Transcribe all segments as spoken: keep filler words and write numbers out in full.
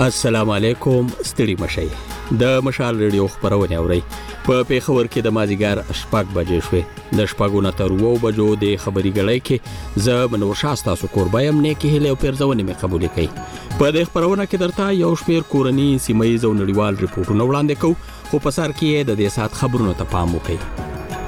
السلام علیکم، ستړي مشئ. د مشال ریډیو خبرونه اورئ. په پیښور کې د مازیګر شپږ بجې شوې. د شپږو نه تر اوو بجو د خبري غړۍ کې زه منور شاه تاسو کوربایم نه کې هله او پیرځونه مې قبول کړي. په دې خبرونه کې درته یو شمیر کورنی سیمایي او نړیوال ریپورتونه وړاندې کوو، خو په سر کې د دې سات خبرونو ته پام وکړئ.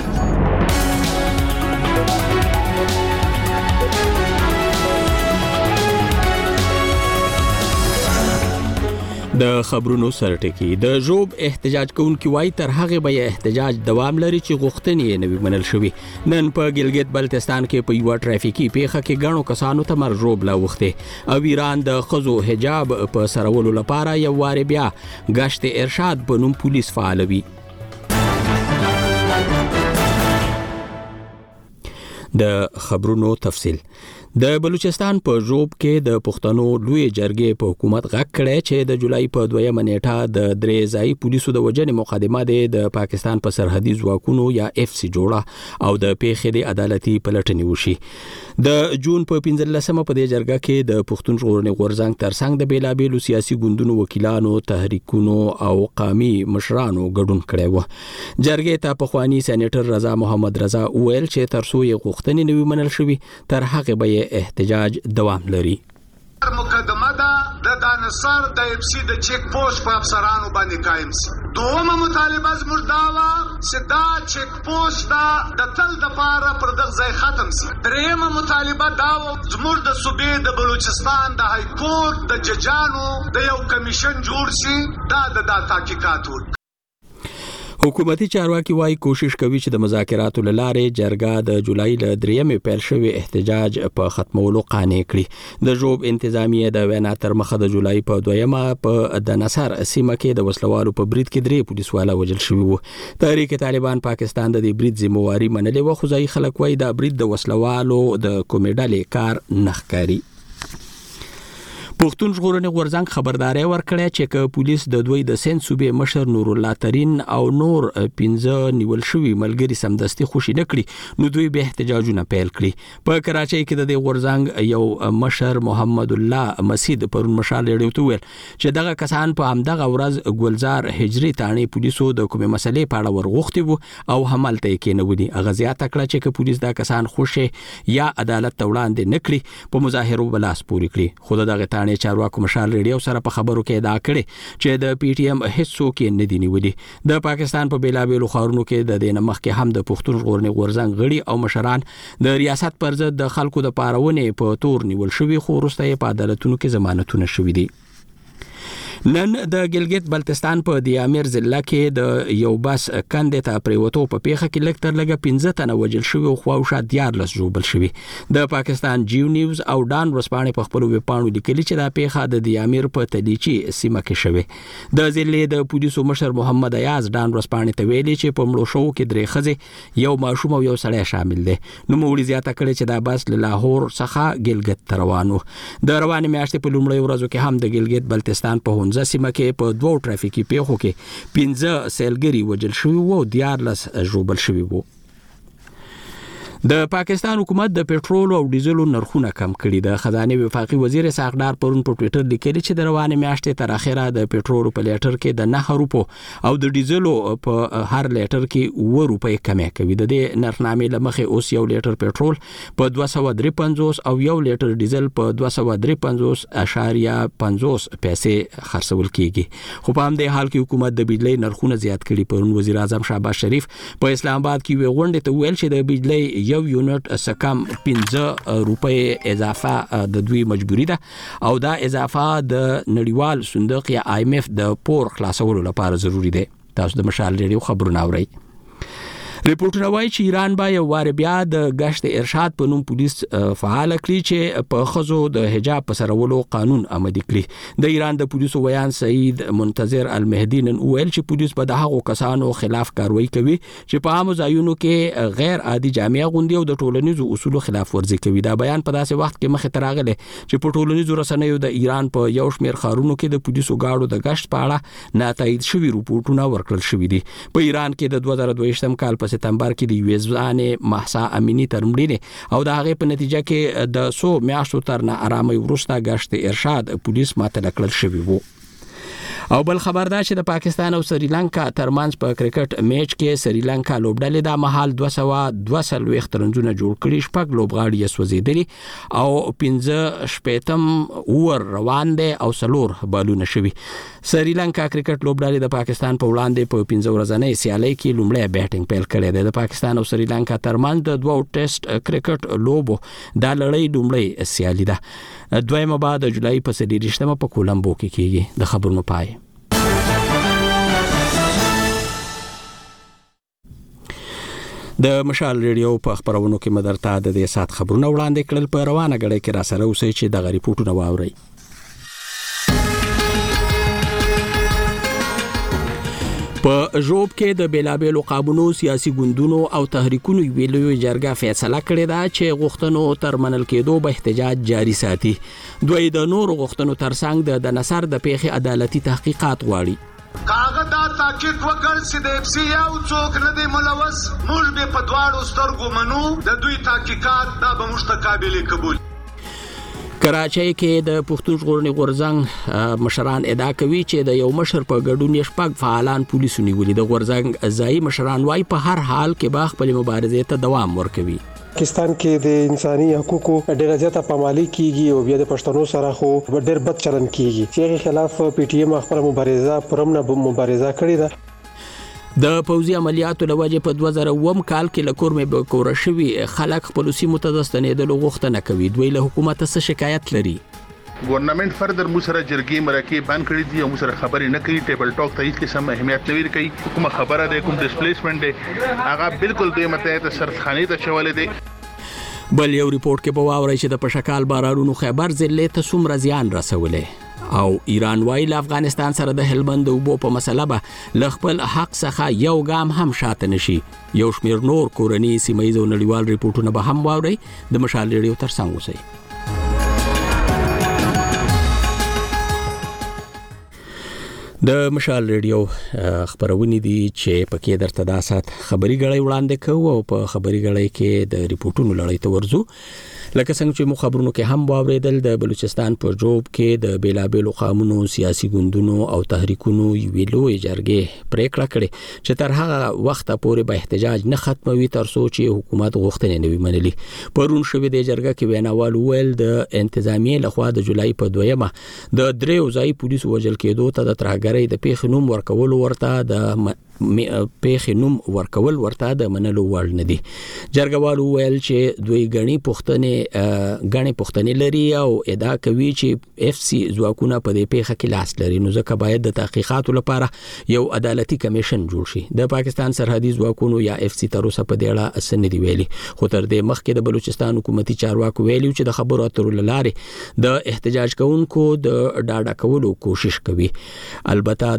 د خبرونو سرټکی د جوب احتجاج کوونکي وای تر هغه به احتجاج دوام لري چې غوښتنې نه وي منل شوی. نن په ګلګت بلتستان کې په یو ټرافیکي پیښه کې غاڼو کسانو ته مر جوب لا وخته او ایران د خزو حجاب په سرولو لپاره یو واره بیا غشت ارشاد په نوم پولیس فعالوي. د خبرونو تفصیل. د بلوچستان په جوب کې د پښتنو لوی جرګې په حکومت غږ کړی چې د جولای په دویمه نیټه د درې ځای پولیسو د وجنې مقدمه د پاکستان په سرحدي ځواکونو یا اف سی جوړه او د پیښې د عدالتي پلټنې وشي. د جون په پنځلسمه په دې جرګه کې د پښتون ژغورنې غورځنګ ترڅنګ د بیلابېلو سیاسي ګوندونو وکیلانو، تحریکونو او قومي مشرانو ګډون کړی و. جرګې ته پخوانی سېنیټر رضا محمد رضا وویل چې تر څو یې غوښتنې نه وي منل شوي تر هغه به احتجاج دوام لري. مقدمه ده د دانسر د اف سی د چیک پوسټ په افسرانو باندې قائم سي. دومره مطالبه زموږ دا و چې دا چیک پوسټ دا د تل د پاره پر دغه ځای ختم سي. درېمه مطالبه دا و زموږ د صوبې د بلوچستان د های کورټ د ججانو د یو کمیشن جوړ شي دا د تحقیقات وکړي. حکومتي چارواکي وايي کوشش کوي چې د مذاکراتو لاره جرګه د جولای ل دریمه پیل شوی احتجاج په ختمولو قانع کړي. د جوب انتظامیه د وینا تر مخه د جولای په دویمه په د نصر سیمه کې د وسلوالو په برید کې درې پولیسوالا وژل شوي وو. تحریک طالبان پاکستان د دې برید ذمہواری منلې و، خو ځای خلک وايي دا برید د وسلوالو د کومیډالې کار نخکاری. پښتون ژغورنې غورځنګ خبرداري ورکړه چې ک پولیس د دوی د سند صوبې مشر نور الله ترين او نور پنځه نیول شوی ملګری سمدستي خوشی نکړي نو دوی به احتجاجونه پیل کړي. په کراچۍ کې د دې غورځنګ یو مشر محمد الله مسید پرون مشال لري ویل چې دغه کسان په همدغه ورځ ګلزار هجری تانی پولیسو د کومه مسلې په اړه ورغوښتي وو او حملته کې نه ودی. اغه زیاته کړه چې ک پولیس دا کسان خوشي یا عدالت وړاندې نکړي په مظاهرو بلاس پوری کړي. خو دغه چارواکو مشال ریډیو سره په خبرو کې دا کړي چې د پی ټی ایم هیڅ کې نه دی نیولي. د پاکستان په بیلابېلو ښارونو کې د دې نمخ کې هم د پښتون ژغورنې غورځنګ غړي او مشران د ریاست پر ضد د خلکو د پارونې په تور نیول شوی، خو وروسته په عدالتونو کې ضمانتونه شوي دي. نن د ګلګت بلتستان په دیامیر ضلع کې د یو بس کندې ته پریوتو په پیښه کې لږ تر لږه پنځه تنه وژل شوي او خواوشا دیارلس ژوبل شوي. د پاکستان جیو نیوز او ډان ورسپانې په خپلو ویبپاڼو لیکلي چې دا پیښه د دیامیر په تلیچي سیمه کې شوې. د ضلع د پولیسو مشر محمد ایاز ډان ورسپانې ته ویلي چې په مړو شوو کې درې ښځې، یو ماشوم او یو سړی شامل دي. نو موږ زیاته کړې چې دا بس له لاهور څخه ګلګت ته روان و. د روانې میاشتې په لومړۍ ورځو کې هم د ګلګت بلتستان په هونزه سیمه کې په دوه ټرافیکي پیښو کې پنځه سیلګری وژل شوي وو او دیارلس ژوبل شوي وو. د پاکستان حکومت د پېټرول او ډیزلو نرخونه کم کړي. د خزانه وفاقي وزیر ساقدار پرون په ټوئیټر لیکلي چې د روانې میاشتې تر اخره د پېټرول په لیټر کې د نه روپو او د ډیزلو په هر لیټر کې اوه روپۍ کمې کوي. د دې نرخنامې لمخې اوس یو لیټر پېټرول په دوه سوه درې پنځوس او یو لیټر ډیزل په دوه سوه درې پنځوس اشاریه پنځوس پیسې خرڅول کیږي. خو په همدې حال کې حکومت د بجلی نرخونه زیات کړي. پرون وزیر اعظم شهباز شریف په اسلام آباد کې وی غونډه ته ویل چې د بجلی یو یونټ سکم پنځه روپۍ اضافه د دوی مجبوری ده او دا اضافه د نړیوال صندوق یا آی ایم ایف د پور خلاصولو لپاره ضروری ده. تاسو د مشال ریډیو خبرونه اورئ. ریپورټونه وايي چې ایران به یو واره بیا د غشت ارشاد په نوم پولیس فعال کړي چې په خزو د حجاب په سرولو قانون آماده کړي. د ایران د پولیسو ویان سعید منتظر المهدی نن ویل چې پولیس به د هغو کسانو خلاف کاروایی کوي چې په عام ځایونو کې غیر عادي جامې غوندي او د ټولنیزو اصولو خلاف ورزي کوي. دا بیان په داسې وخت کې مخې ته راغلی چې په ټولنیزو رسنیو د ایران په یو شمېر ښارونو کې د پولیسو ګاډو د غشت په اړه ناتایید شوي ریپورټونه ورکړل شوي دي. په ایران کې د دوه زره دوه کال په سپتمبر کې د یو ځوانې محسا امینی تر مړینې او د هغې په نتیجه کې د څو میاشتو تر نا ارامۍ وروسته غشت ارشاد پولیس معطل کړل شوي وو. او بل خبر دا چې د پاکستان او سریلانکا ترمنځ په کرکټ میچ کې سریلانکا لوبډلې د مهال دوه سوه دوه څلوېښت رنونه جوړ کړي، شپږ لوبغاړي یې سوځېدلي او پنځه شپېتم اوور روان دی او څلور بالونه شوي. سریلانکا کرکټ لوبډلې د پاکستان په وړاندې په پنځه ورځنۍ سیالۍ کې لومړی بیټینګ پیل کړی دی. د پاکستان او سریلانکا ترمنځ د دوه ټیسټ کرکټ لوبو دا لړۍ لومړی سیالي ده. دویمه به د جولای په څلېرویشتمه په کولمبو کې کېږي. د خبرونو پای. د مشال ریډیو په خبرونو کې مدرته د دې سات خبرونه وړاندې کړل. په روانه غړې کې را سره اوسئ چې د ریپورتونه واورئ. په ژوب کې د بیلابېلو قابونو سیاسي ګوندونو او تحریکونو ویلو جرګه فیصله کړې ده چې غوښتنو تر منل کېدو به احتجاج جاري ساتي. دوی د نورو غوښتنو ترڅنګ د نصر د پیښې عدالتي تحقیقات غواړي. کاغه دا تاکید وکړ چې د اف سی یو څوک نه دی ملوث، موږ به په دواړو سترګو منو د دوی تحقیقات دا به موږ ته قابل قبول. کراچۍ کې د پښتون ژغورنې غورځنګ مشران ادعا کوي چې د یو مشر په ګډون یې شپږ فعالان پولیسو نیولي. د غورځنګ ځایي مشران وايي په هر حال کې به خپلې مبارزې ته دوام ورکوي. پاکستان کې د انساني حقوقو ډېر زیاته پامالي کیږي او بیا د پښتنو سره خو ډېر بد چلن کیږي چې خلاف پی ټی ایم خپل مبارزه پرمنه مبارزه کړې ده. د پوځي عملیاتو لوجه په دوه زره اووه کال کې لکور مې به کور شوي خلک خپل سیمو ته د ستنېدلو غوښتنه کوي. دوی له حکومت څخه شکایت لري. ګورنمنت فردر مو سره جرګې مرکې بند کړې دي او مو سره خبرې نه کوي. ټیبل ټاک ته هیڅ قسم اهمیت نه ورکوي. کومه خبره ده کوم ډیسپلیسمنت ده هغه بالکل دوی مته ته سرخانه ته چولې دي. بل یو ریپورت کې به واورئ چې د پشکال بارانونو خیبر ضلع ته څومره زیان رسولې. او ایران وايي له افغانستان سره د هلمند اوبو په مسله به له خپل حق څخه یو ګام هم شاته نشي. یو شمیر نور کورني سیمایي او نړیوال ریپورتونه به هم واورئ. د مشال ریډیو ترڅنګ اوسئ. د مشال ریډیو خبرونه دي چې پکې درته دا سات خبري غړې وړاندې کوو او په خبري غړې کې د ریپورتونو لړۍ ته ورځو. لکه څنګه چې مو خبرونو کې هم واوریدل د بلوچستان په جوب کې د بیلابېلو قومونو سیاسي ګوندونو او تحریکونو ویلو جرګې پریکړه کړې چې تر هغه وخت پورې به احتجاج نه ختموي تر څو چې حکومت غوښتنې نه وي منلي. پرون شوې د جرګه کې ویناوال ویل د انتظامیې لخوا د جولای په دویمه د دریو ځای پولیسو وژل کېدو ته د ترهګرۍ د پیښې نوم ورکول ورته د پیښې نوم ورکول ورته د منلو وړ نه دي. جرګوالو ویل چې دوی غني پښتنې غني پښتنې لري او ادعا کوي چې اف سی ځواکونه په دې پیښه کې لاس لري، نو ځکه باید د تحقیقاتو لپاره یو عدالتي کمیشن جوړ شي. د پاکستان سرحدي ځواکونو یا اف سی تر اوسه په دې اړه څه نه دی ویلي، خو تر دې مخکې د بلوچستان حکومتي چارواکو ویلي چې د خبرو اترو لارې د احتجاج کوونکو د ډاډه کولو کوشش کوي. البته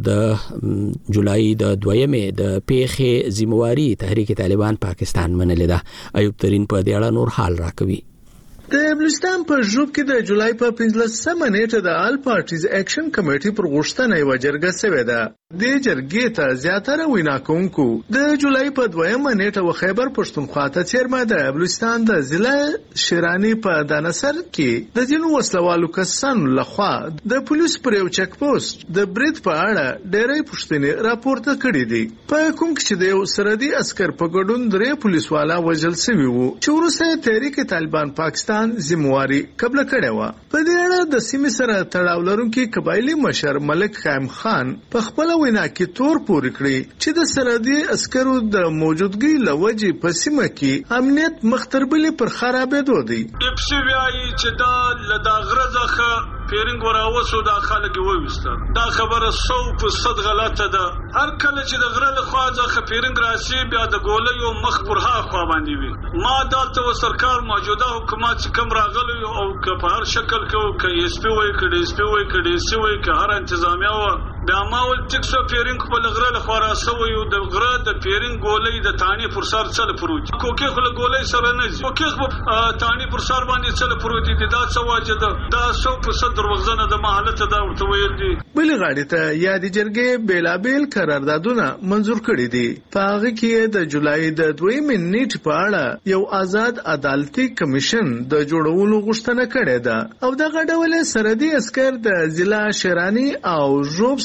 د جولای د دویمې د پیښې ذمہواری تحریک طالبان پاکستان منلې ده. ایوب ترين په دې اړه نور حال راکوي. د بلوچستان په ژوب کې د جولای په پنځلسمه نیټه د آل پارټیز اکشن کمیټې پر غوښتنه یو جرګه شوې ده. د جرګې ته زیاتره وینا کوونکو د جولای په دویمه نیټه و خیبر پښتونخوا ته څیرمه د بلوچستان د ضلع شیرانی په دانسر کې د ځینو وسلوالو کسانو لخوا د پولیس پر یو چک پوسټ د برید په اړه ډېرې پوښتنې راپورته کړې دي، په کوم کې چې د یو سرحدي عسکر په ګډون درې پولیسوالا وژل شوي وو چې وروسته تحریک طالبان پاکستان ذمہواری قبل کړې و. په دې اړه د سیمې سره تړاو لرونکي قبایلی مشر ملک خیم خان په خپل وینا کې تور پورې کړی چې د سرحدي عسکرو د موجودګۍ لوجې په سیمه کې امنیت مختربلې پر خرابېدو دی. اف سی وایي چې دا لدا غرزخه پیرنګ وراوسو دا خلک وويسته. دا خبره سو په صد غلطه ده. هر کله چې د غره له خوا ځخه پیرنګ راسي بیا د ګولې او مخ پر ها خوا باندې وي. ما دالته و سرکار موجوده حکومت چې کم راغلی او که په هر شکل کې کې اس پی وای کړي اس پی وای کړي اس وای که هر انتظامیه و بیا ما ول ټیکسو پیرنګ په غره له خوا راسو یو د غره د پیرنګ ګولې د تانی پر سر څل پروت کوکه خل ګولې سره نه کوکه په تانی پر سر باندې څل پروت دي. دا څه واجه ده دا سو په دروغزنه د محلته دا ورته ویل دي. بل غاړې ته یادې جرګې بیلابیل قراردادونه منزور کړي دي. په هغه کې د جولای د دویمې نیټې په اړه یو آزاد عدالتي کمیشن د جوړولو غوښتنه کړې ده او دغه ډول سرحدي عسکر د ضلع شیرانی او ژوب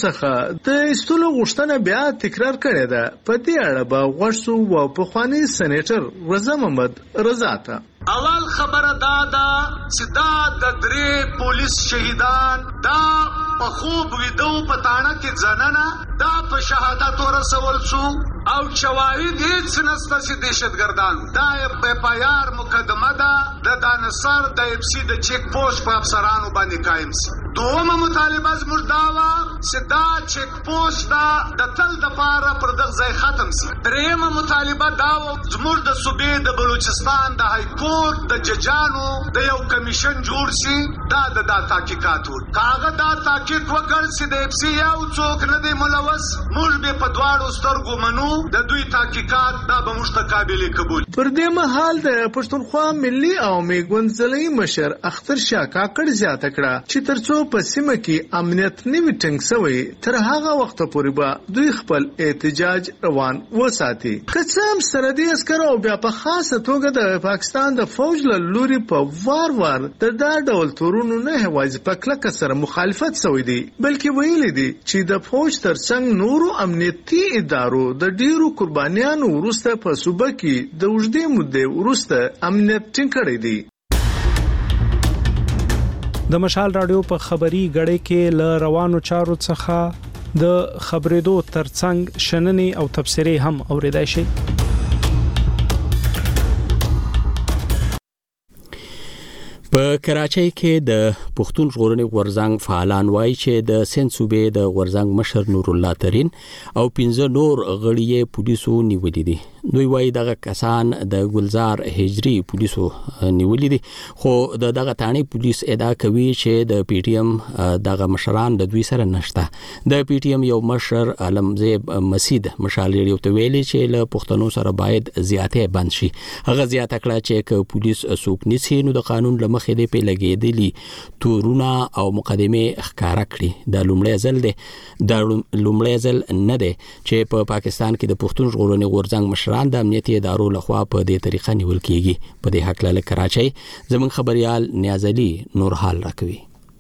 څخه د ایستلو غوښتنه بیا تکرار کړې ده. په دې اړه به غوږ شو او پخوانی سېنیټر رضا محمد رضا ته. اول خبره دا ده چې دا د درې پولیس شهیدان دا په خوب ویدو په تاڼه کې ځننه دا په شهادت ورسول شو او شواهد هیڅ نسته چې دهشتګردان دا په پایار مقدمه ده د دانسر د اف سی د چیک پوسټ په افسرانو باندې قائم سي. دومره مطالبه زموږ دا وه چې دا چیک پوسټ دا د تل دپاره پر دغه ځای ختم سي. درېیمه مطالبه دا وه زموږ د صوبې د بلوچستان د های کورټ د ججانو د یو کمیشن جوړ سي دا د دا تحقیقات وو. که هغه دا تحقیق وکړ چې د اف سی یو څوک نه دی ملوث موږ به په دواړو سترګو منو د دوی تحقیقات دا به موږ ته قابل قبول. پر دې مهال د پښتونخوا ملي عوامي ګوند ضلعي مشر اختر شاه کاکړ زیاته کړه چې ترڅو په سیمه کې امنیت نوي ټینګ شوی تر هغه وخت پورې به دوی خپل احتجاج روان وساتي. که څه هم سرحدي عسکر او بیا په خاصه توګه د پاکستان د فوج له لوري په وار وار د دا ډول تورونو نه هوایي په کلکه سره مخالفت شوی دی بلکې ویلي دي چې د فوج ترڅنګ نورو امنیتي ادارو د ډیرو قربانیانو وروسته په صوبه کې د اوږدې مودې وروسته امنیت ټینګ کړی دی. د مشال رادیو په خبري غړې کې ل روانو چارو څخه د خبرېدو ترڅنګ شننې او تبصرې هم اوریدای شي. په کراچۍ کې د پښتون ژغورنې غورځنګ فعالان وایي چې د سند صوبې د غورځنګ مشر نور الله ترين او پنځه نور غړي پولیسو نیولې دي. دوی وایي دغه کسان د ګلزار هجری پولیسو نیولې دي خو د دغه تانی پولیس ادعا کوي چې د پی ټی ایم دغه مشران د دوی سره نشته. د پی ټی ایم یو مشر علمزیب مسید مشال ریډیو ته ویلي چې له پښتنو سره باید زیاتې بند شي. هغه زیاته کړه چې ک پولیس څوک نیسي نو د قانون له مخې د پیلګېدلي تورونه او مقدمه ښکارا کړي. د لومړی ځل دی د لومړی ځل نه دی چې په پاکستان کې د پښتون ژغورنې غورځنګ مشران د امنیتي ادارو لخوا په دې طریقه نیول کیږي. په دې حق له کراچۍ زمون خبريال نیاز علي نور حال راکوي.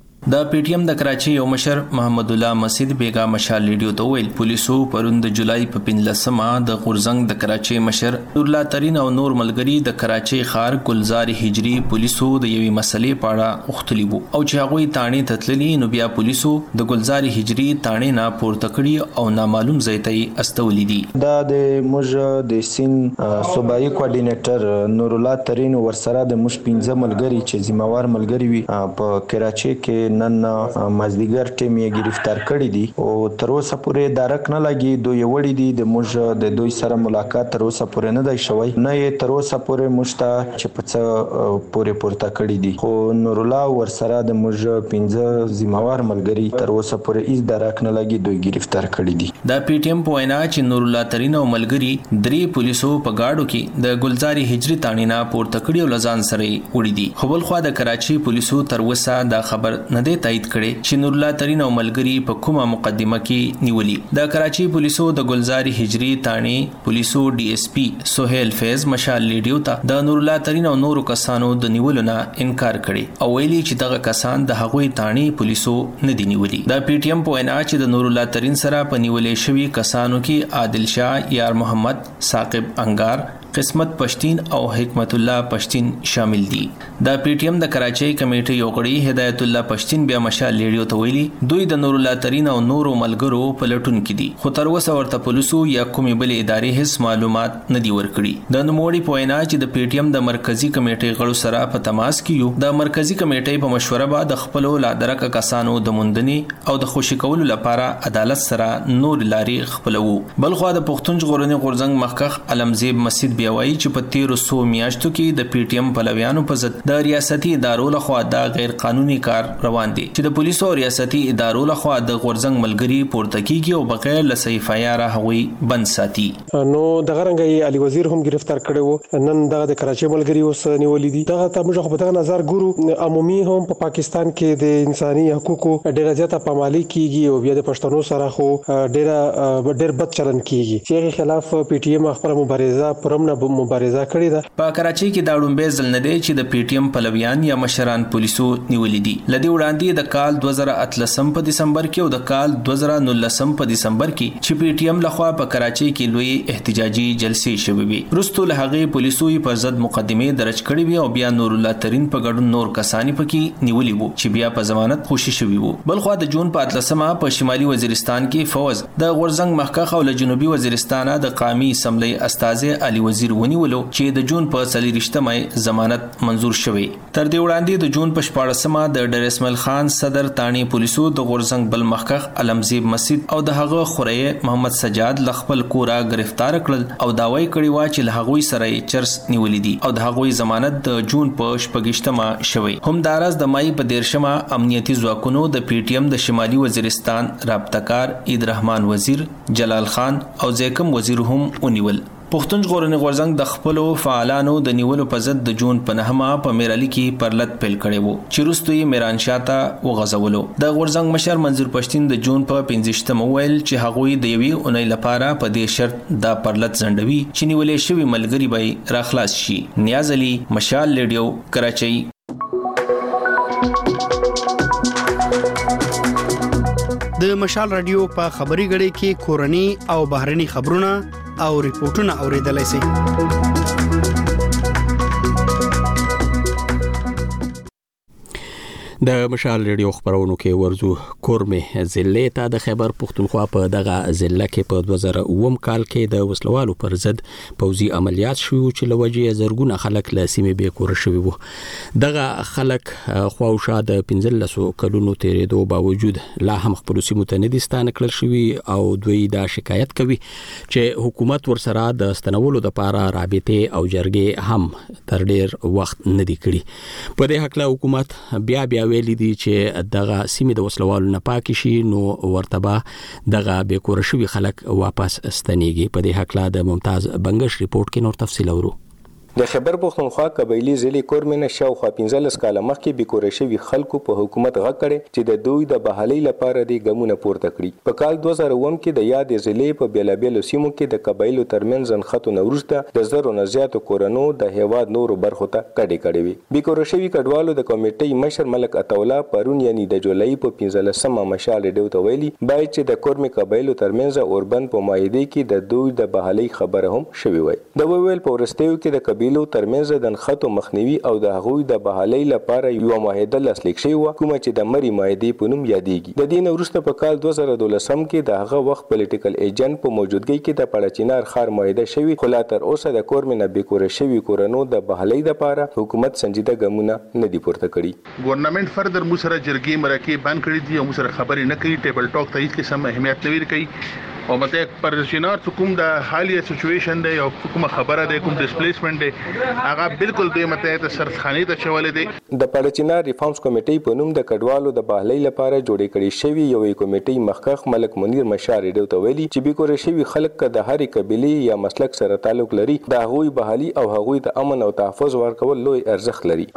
د پی ټی ایم د کراچۍ یو مشر محمد الله مسجد بیگا مشال ریډیو ته ویل پولیسو پروند جولای په پنځلسمه د غورځنګ د کراچۍ مشر نور الله ترين او نور ملګری د کراچۍ ښار ګلزار هجری پولیسو د یوې مسلې پاړه اوختلی وو او چې هغه تانی تتللی نو بیا پولیسو د ګلزار هجری تانی نه پورته کړی او نامعلوم ځای ته استولې دي. دا د موږ د سین صوبایي کوارډینیټر نور الله ترين ورسره د مش پنځه ملګری چې ذمہوار ملګری وي په کراچۍ کې نن مازدیګر ټیم یې گرفتار کړی دي او تر اوسه پورې دارک نه لګي دوی وړي دي د موږ د دوی سره ملاقات تر اوسه پورې نه دی شوی نه یې تر اوسه پورې مشته چې په څه پورې پورته کړی دي خو نور الله ورسره د موږ پنځه ذمہوار ملګری تر اوسه پورې هیڅ دارک نه لګي دوی گرفتار کړی دي. د پی ټی ایم په وینا چې نور الله ترين او ملګری درې پولیسو په گاډو کې د ګلزاري هجری تانینا پورته کړی او لزان سره وړي دي. خو بل خو د کراچۍ پولیسو تر اوسه دا خبر نه دی تایید کړي چې نور الله ترين او ملګری په کومه مقدمه کې نیولي. د کراچۍ پولیسو د ګلزاري هجری تانی پولیسو ډي اس پی سہیل فیض مشال ریډیو ته د نور الله ترين او نورو کسانو د نیولو نه انکار کړي او ویلي چې دغه کسان د هغوی تانی پولیسو نه دی نیولي. د پی ټی ایم په وینا چې د نور الله ترين سره په نیولې شوی کسانو کې عادل شاه یار محمد ثاقب انگار قسمت پشتین او حکمت الله پشتین شامل دي. د پی ټی ایم د کراچۍ کمیټې یو غړي هدایت الله پشتین بیا مشال ریډیو ته ویلي دوی د نور الله ترين او نورو ملګرو په لټون کې دي خو تر اوسه ورته پولیسو یا کومې بلې ادارې هیڅ معلومات نه دی ورکړي. د نوموړي په وینا چې د پی ټی ایم د مرکزی کمیټې غړو سره په تماس کې یو د مرکزی کمیټې په مشوره بعد خپل لادرک کسانو د موندنې او د خوشی کولو لپاره عدالت سره نور لارې خپلو. بلخو د پښتون ژغورنې غورځنګ مخکخ علمزیب مسجد بیا وایي چې په تیرو سو میاشتو کې د پی ټی ایم پلویانو په ضد د ریاستي ادارو لخوا د غیر قانوني کار روان دي چې د پولیسو او ریاستي ادارو لخوا د غورځنګ ملګری پورته کیږي او بغیر له صحیح فایره هغوی بند ساتي. نو دغه رنګي علي وزیر هم گرفتار کړي وو نن دغه د کراچۍ ملګری اوس نیولې دي. دغه ته موږ په دغه نظر ګورو عمومي هم په پاکستان کې د انساني حقوقو ډېر زیاته پامالي کیږي او بیا د پښتنو سره خو ډېر ډېر بد چلن کیږي چې خلاف پی ټی ایم خپل مبارزه پرم نه مبارزه کړې ده. په کراچۍ کې دا لومړی ځل نه دی چې د پی ټی ایم پلویان یا مشران پولیسو نیولې دي. لدی وړاندې د کال دوه زره اتلسم په دسمبر کې او د کال دوه زره نولسم په دسمبر کې چې پی ټی ایم لخوا په کراچۍ کې لوی احتجاجي جلسې شوې وي. وروسته له هغې پولیسو یې پر ضد مقدمې درج کړې وي او بیا نور الله ترین په ګډون نور کسانی پکې نیولې وو چې بیا په ضمانت خوشي شوي وو. بلخوا د جون په اتلسمه په شمالي وزیرستان کې فوز د غورزنګ مخکخ او له جنوبي وزیرستانه د قومي اسمبلی استازي علي وزیر ونیولو چې د جون په څلېرویشتمه ضمانت منزور شوی. تر دې وړاندې د جون په شپاړسمه د ډیر اسماعیل خان صدر تانی پولیسو د غورزنګ بل مخکخ علمزیب مسجد او د هغه خوري محمد سجاد لخپل کورا گرفتار کړل او داوی کړی و چې له هغوی سره چرس نیولې دي او د هغوی ضمانت د جون په شپږشتمه شوی. هم داراز د مای په دیرشمه امنیتي ځواکونو د پی ټی ایم د شمالي وزیرستان رابطه‌کار عید رحمان وزیر، جلال خان او زیکم وزیر هم ونیول. پښتون ژغورنې غورځنګ د خپلو فعالانو د نیولو په ضد د جون په نهمه په میرالي کې پرلط پیل کړی وو چې وروسته یې میرانشاه ته وغځولو. د غورځنګ مشر منظور پښتین د جون په پنځویشتمه وویل چې هغوی د یوې اونۍ لپاره په دې شرط دا پرلط ځنډوي چې نیولې شوي ملګري به راخلاص شي. نیاز علي، مشال ریډیو، کراچۍ. د مشال رادیو په خبري غړي کې کورني او بهرني خبرونه او ریپورتونه اوریدلای شئ. د مشال ریډیو خبرونو کې ورزو کورمه ضلع ته د خیبر پختونخوا په دغه ضلع کې په دوه زره اووم کال کې د وسلوالو پر ضد پوځي عملیات شوي چې لوجې زرګونه خلک له سیمې بې کوره شوي وو. دغه خلک خواوشا د پنځلسو کلونو تیرېدو باوجود لا هم خپل سیمو ته نه دي ستانه کړل شوي او دوی دا شکایت کوي چې حکومت ورسره د ستنولو لپاره رابطې او جرګې هم تر ډیر وخت نه دي کړي. په دې حق له حکومت بیا بیا ویلي دي چې دغه سیمې د وسلوالو نه پاک شي نو ورتبه دغه بې کوره شوي خلک واپس ستنېږي. په دې حق له د ممتاز بنگش ریپورت کې نور تفصیل اورو. د خیبر پختونخوا قبایلی ضلع کورمنه شاوخوا پنځلس کاله مخکې بیکوره شوي خلکو په حکومت غږ کړی چې د دوی د بحالۍ لپاره د ګامونه پورته کړي. په کال دوه زره اووم کې د یادې ضلع په بیلابیلو سیمو کې د قبایلو ترمنځ ځنښتو نه وروسته د زرو نه زیاتو کورنو د هیواد نورو برخو ته کډې کړې وې. بیکوره شوي کډوالو د کمیټې مشر ملک عطاالله پرون یعنی د جولای په پنځلسمه مشال ریډیو ته ویلي باید چې د کورمې قبایلو ترمنځ اوربند په معاهدې کې د دوی د بحالۍ خبره هم شوې وای. د ویل په ورستیو کې د قبایلو ترمنځ د نښتو مخنیوي او د هغوی د بحالۍ لپاره یو معاهده لاسلیک شوې وه کومه چې د مری معاهدې په نوم یادېږي. د دې نه وروسته په کال دوه زره دولسم کې د هغه وخت پولیټیکل ایجنټ په موجودګۍ کې د پړچینار ښار معاهده شوې خو لا تر اوسه د کورمې نه بېکوره شوي کورنو د بحالۍ لپاره حکومت سنجیده ګامونه نه دي پورته کړي. ګورنمنت فردر مو سره جرګې مرکې بند کړي دي او مو سره خبرې نه کوي. ټیبل ټاک ته هیڅ قسم اهمیت نه ورکوي او مته پرشینار کوم د حالیه سچويشن دی او کوم خبره دی کوم ډیسپلیسمنت دی هغه بالکل دوی مته ته سرخانه ته چولې دی. د پړچینار ریفارمز کمیټې په نوم د کډوالو د بحالۍ لپاره جوړې کړې شوی یوې کمیټې مخکخ ملک منیر مشار ریډیو ته ویلي چې بیکوره شوی خلک که د هرې قبیلې یا مسلک سره تعلق لري د هغوی بحالي او هغوی ته امن او تحفظ ورکول لوی ارزښت لري.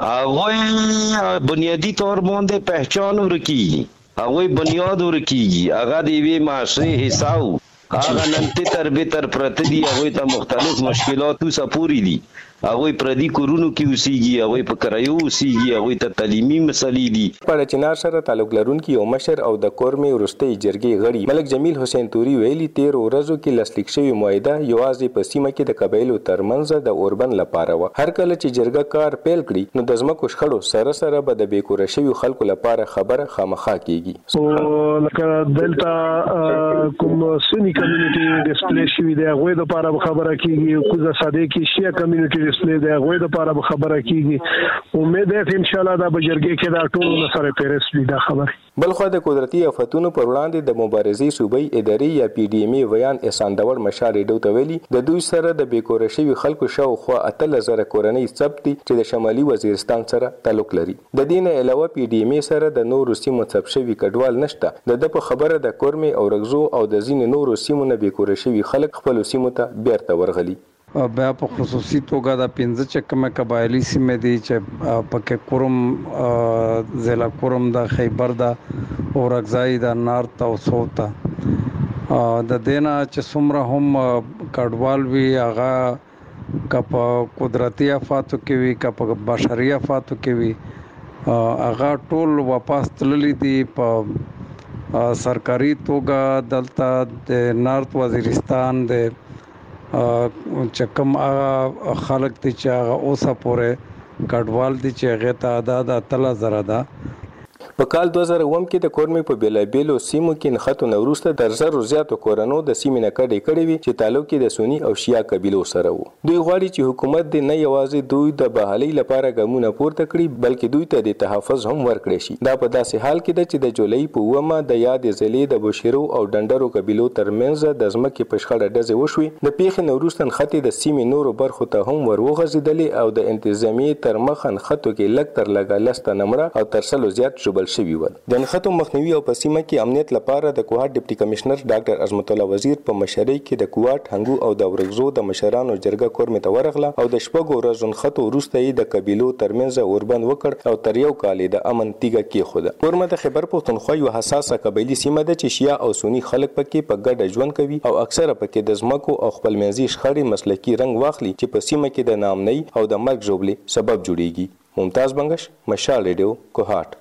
هغوی بنیادی طور باندې پہچان ورکیږي، هغوی بنیاد ورکیږي، هغه د یوې معاشرې حصه هغه نن تر به تر پرته دي، هغوی ته مختلف مشکلات سپوري دي، هغوی پردي کورونو کې اوسېږي، هغوی په کرایو اوسېږي، هغوی ته تعلیمي مسلې دي. پړچینار سره تعلق لرونکي یو مشر او د کورمې وروستۍ جرګې غړي ملک جمیل حسین توري ویلي تیر ورځو کې لاسلیک شوې معاهده یوازې په سیمه کې د قبایلو ترمنځ د اوربند لپاره وه. هر کله چې جرګه کار پیل کړي نو د ځمکو شخړو سره سره به د بېکوره شویو خلکو لپاره خبره خامخا کیږي. لکه دلته کوم سنی کمیونټي ډسپلی شوي دی هغوی دپاره به خبره کیږي، کوزه ساده کې شیعه کمیونټي ډسپلی دی هغوی دپاره به خبره کیږي. امید دی چې انشاءالله دا به جرګې کې دا ټولو نه سره پیرس وي دا خبرې. بلخوا د قدرتي آفتونو پر وړاندې د مبارزې صوبایي ادارې یا پی ډي ایم ای ویان احسان داور مشال ریډیو ته ویلي د دوی سره د بېکوره شوي خلکو شاوخوا اتلس زره کورنۍ ثبت دي چې د شمالي وزیرستان سره تعلق لري. د دې نه علاوه پی ډي ایم ای سره د نورو سیمو ثبت شوي کډوال نشته. د ده په خبره د کورمې او رګزو او د ځینې نورو سیمو نه بېکوره شوي خلک خپلو سیمو ته بیرته ورغلي. بیا په خصوصي توګه د پنځه چې کومه قبایلي سیمې دي چې پکې کورم ضلع کورم د خیبر د اورګزای د نارت او سوت د دینه چې څومره هم کډوال وي هغه کپ قدرتي آفاتو کې وي کپ بشري آفاتو کې وي هغه ټول واپس تللی دي په سرکاري توګه دلته د نارت وزیرستان د چکم خلک دي چې هغه اوسه پورې کډوال دي چې هغه تعداد اتل زره ده په کال دوه زره اووه کې د کورمې په بیلابیلو سیمو کې نخښتو نه وروسته در زرو زیاتو کورنو د سیمې نه کډې کړې وي چې تعلق یې د سني او شیعه قبیلو سره وو. دوی غواړي چې حکومت دې نه یوازې دوی د بحالۍ لپاره ګامونه پورته کړي بلکې دوی ته د تحفظ هم ورکړي شي. دا په داسې حال کې ده چې د جولای په اوومه د یادې ضلعې د بوشیرو او ډنډرو قبیلو ترمنځ د ځمکې په شخړه ډزې وشوې. د پیښې نه وروسته نښتې د سیمې نورو برخو ته هم ور وغځېدلې او د انتظامیې تر مخه نښتو کې لږ تر لږه لس تنه مړه او تر سلو زیات ژوبل شوي ول. د نښتو مخنیوي او په سیمه کې امنیت لپاره د کوهاټ ډیپټي کمشنر ډاکټر عظمت الله وزیر په مشرۍ کې د کوهاټ هنګو او د ورغزو د مشرانو جرګه کورمې ته ورغله او د شپږو ورځو نښتو وروسته یې د قبیلو ترمنځ اوربند وکړ او تر یو کال د امن تیګه کېښوده. کورمه د خیبر پښتونخوا یو حساسه قبایلي سیمه ده چې شیعه او سني خلک پکې په ګډه ژوند کوي او اکثره پکې د ځمکو او خپلمنځي شخړې مسلکي رنګ واخلي چې په سیمه کې د ناامنۍ او د مرګ ژوبلې سبب جوړیږي. ممتاز بنگش، مشال ریډیو، کوهاټ.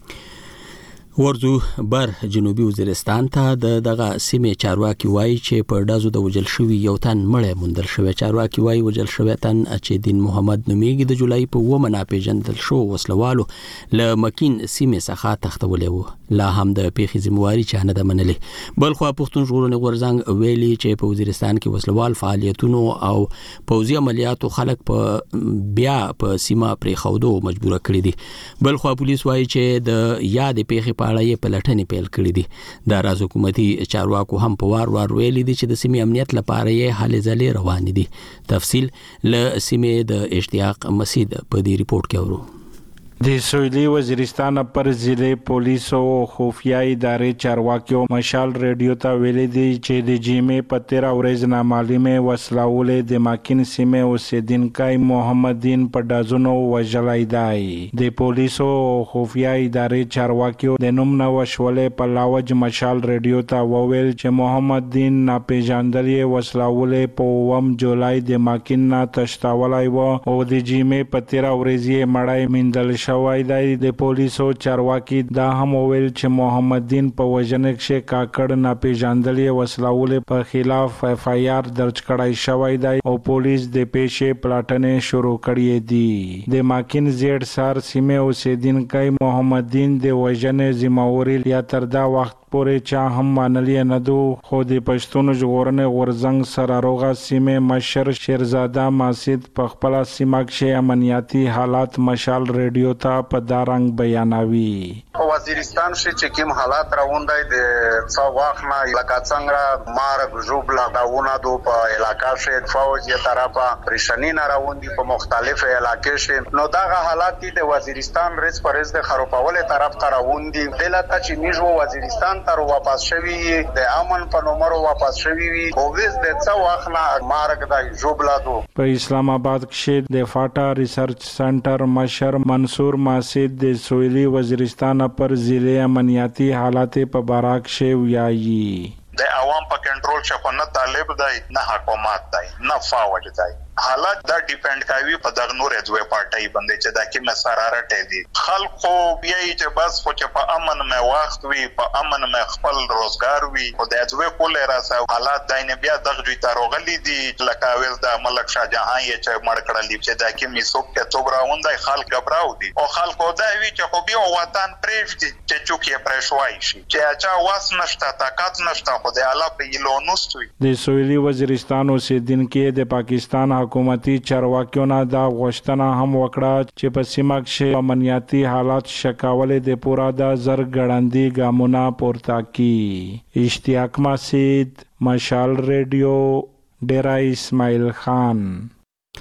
ورځو بر جنوبي وزیرستان ته د دغه سیمې چارواکي وایي چې په ډازو د وجل شوی یو تن مړی موندل شوی. چارواکي وایي وجل شوی تن چې دین محمد نومیږي د جولای په اوومه ناپېژندل شو وسلوالو له مکین سیمې څخه تښتولی و. لا هم د پیښې ذمہواري چا نه ده منلې. بلخوا پښتون ژغورنې غورځنګ ویلي چې په وزیرستان کې وسلوال فعالیتونو او پوځي عملیاتو خلک په بیا په سیمه پرېښودو مجبوره کړي دي. بلخوا پولیس وایي چې د یادې پیښې په اړه یې پلټنې پیل کړې دي. د راز حکومتي چارواکو هم په وار وار ویلي دي چې د سیمې امنیت لپاره یې هلې ځلې روانې دي. تفصیل له سیمې د اشتیاق مسید په دې ریپورت کې اورو. د سویلي وزیرستان پر ضلع پولیس او خفیه ادارې چارواکیو مشال ریډیو ته ویلي دي چې د جمعې په تیره ورځ نامعلومې وسلهولې د ماکین سیمې اوسېدونکی محمد دین په ډازونو وژلی دی. د پولیسو او خفیه ادارې چارواکیو د نوم نه وشولې په لاوج مشال ریډیو ته وویل چې محمد دین ناپېژندلې وسلهولې په اووم جولای د ماکین نه تښتولی و او د جمعې په تیره ورځ یې مړی موندل شوی دی. د پولیسو چارواکي دا هم وویل چې محمد دین په وژنه کې کاکړ ناپېژندلې وسلهولې په خلاف اف آی آر درج کړی شوی دی او پولیس د پیښې پلټنې شروع کړې دي. د ماکین زیړ سار سیمې اوسېدونکی محمد دین د وژنې ذمہواري یا تر دا وخت پورې چا هم منلی نه دو خو د پښتون ژغورنې غورځنګ سره روغه سیمې مشر شیرزاده ماسید په خپل سیمه کې امنیتي حالات مشال ریډیو ته په دارنګ بیانوي. وزیرستان چې کوم حالات روان دي د څو وخت نه لکه څنګه مارګ جوبلا داونه دو په علاقہ کې فوجي طرفه پریشانی نه روان دي په مختلفو علاقې کې نو دا حالات د وزیرستان رس پرز د خروپاول طرف ته روان دي. دلته چې نیجو وزیرستان تر واپس شوی د امن په نومر واپس شوی وي او وز د څو وخت نه مارګ د جوبلا دو. په اسلام آباد کې د فاټا ریسرچ سنټر مشر منصور ماسید د سویلي وزیرستان پر ضلع امنیتي حالات په باره کې ویایي. د عوام په کنټرول شپه نه طالب دی نه حکومت دی نه فوج دی. حالات دا ډیپند کوي په دغه نورې دوه پارټي باندې چې دا کې مسارارت دي. خلکو بیا چې بس خو چې په امن مې وخت وي په امن مې خپل روزګار وي او د دوه کول راځي حالات داینه بیا دغه دوی تاروغلي دي لکه ویل د ملک شاه جهان یې چې مړ کړل چې دا کې میسوک ته توبراوندای خلک غبراو دي او خلکو دا وی چې خو بیا وطن پرېږدي چې چوک یې پرېښوي شي چې اچا واس نشته طاقت نشته خو د الله په یلونوستوي. د سویلي وزیرستان اوسېدونکي د پاکستان حکومتي چارواکیو نه دا غوښتنه هم وکړه چې په سیمه کې امنیتي حالات شکاولې د پورا د زر ګړندې ګامونه پورته کړي. اشتیاق مسید، مشال ریډیو، ډیرا اسماعیل خان.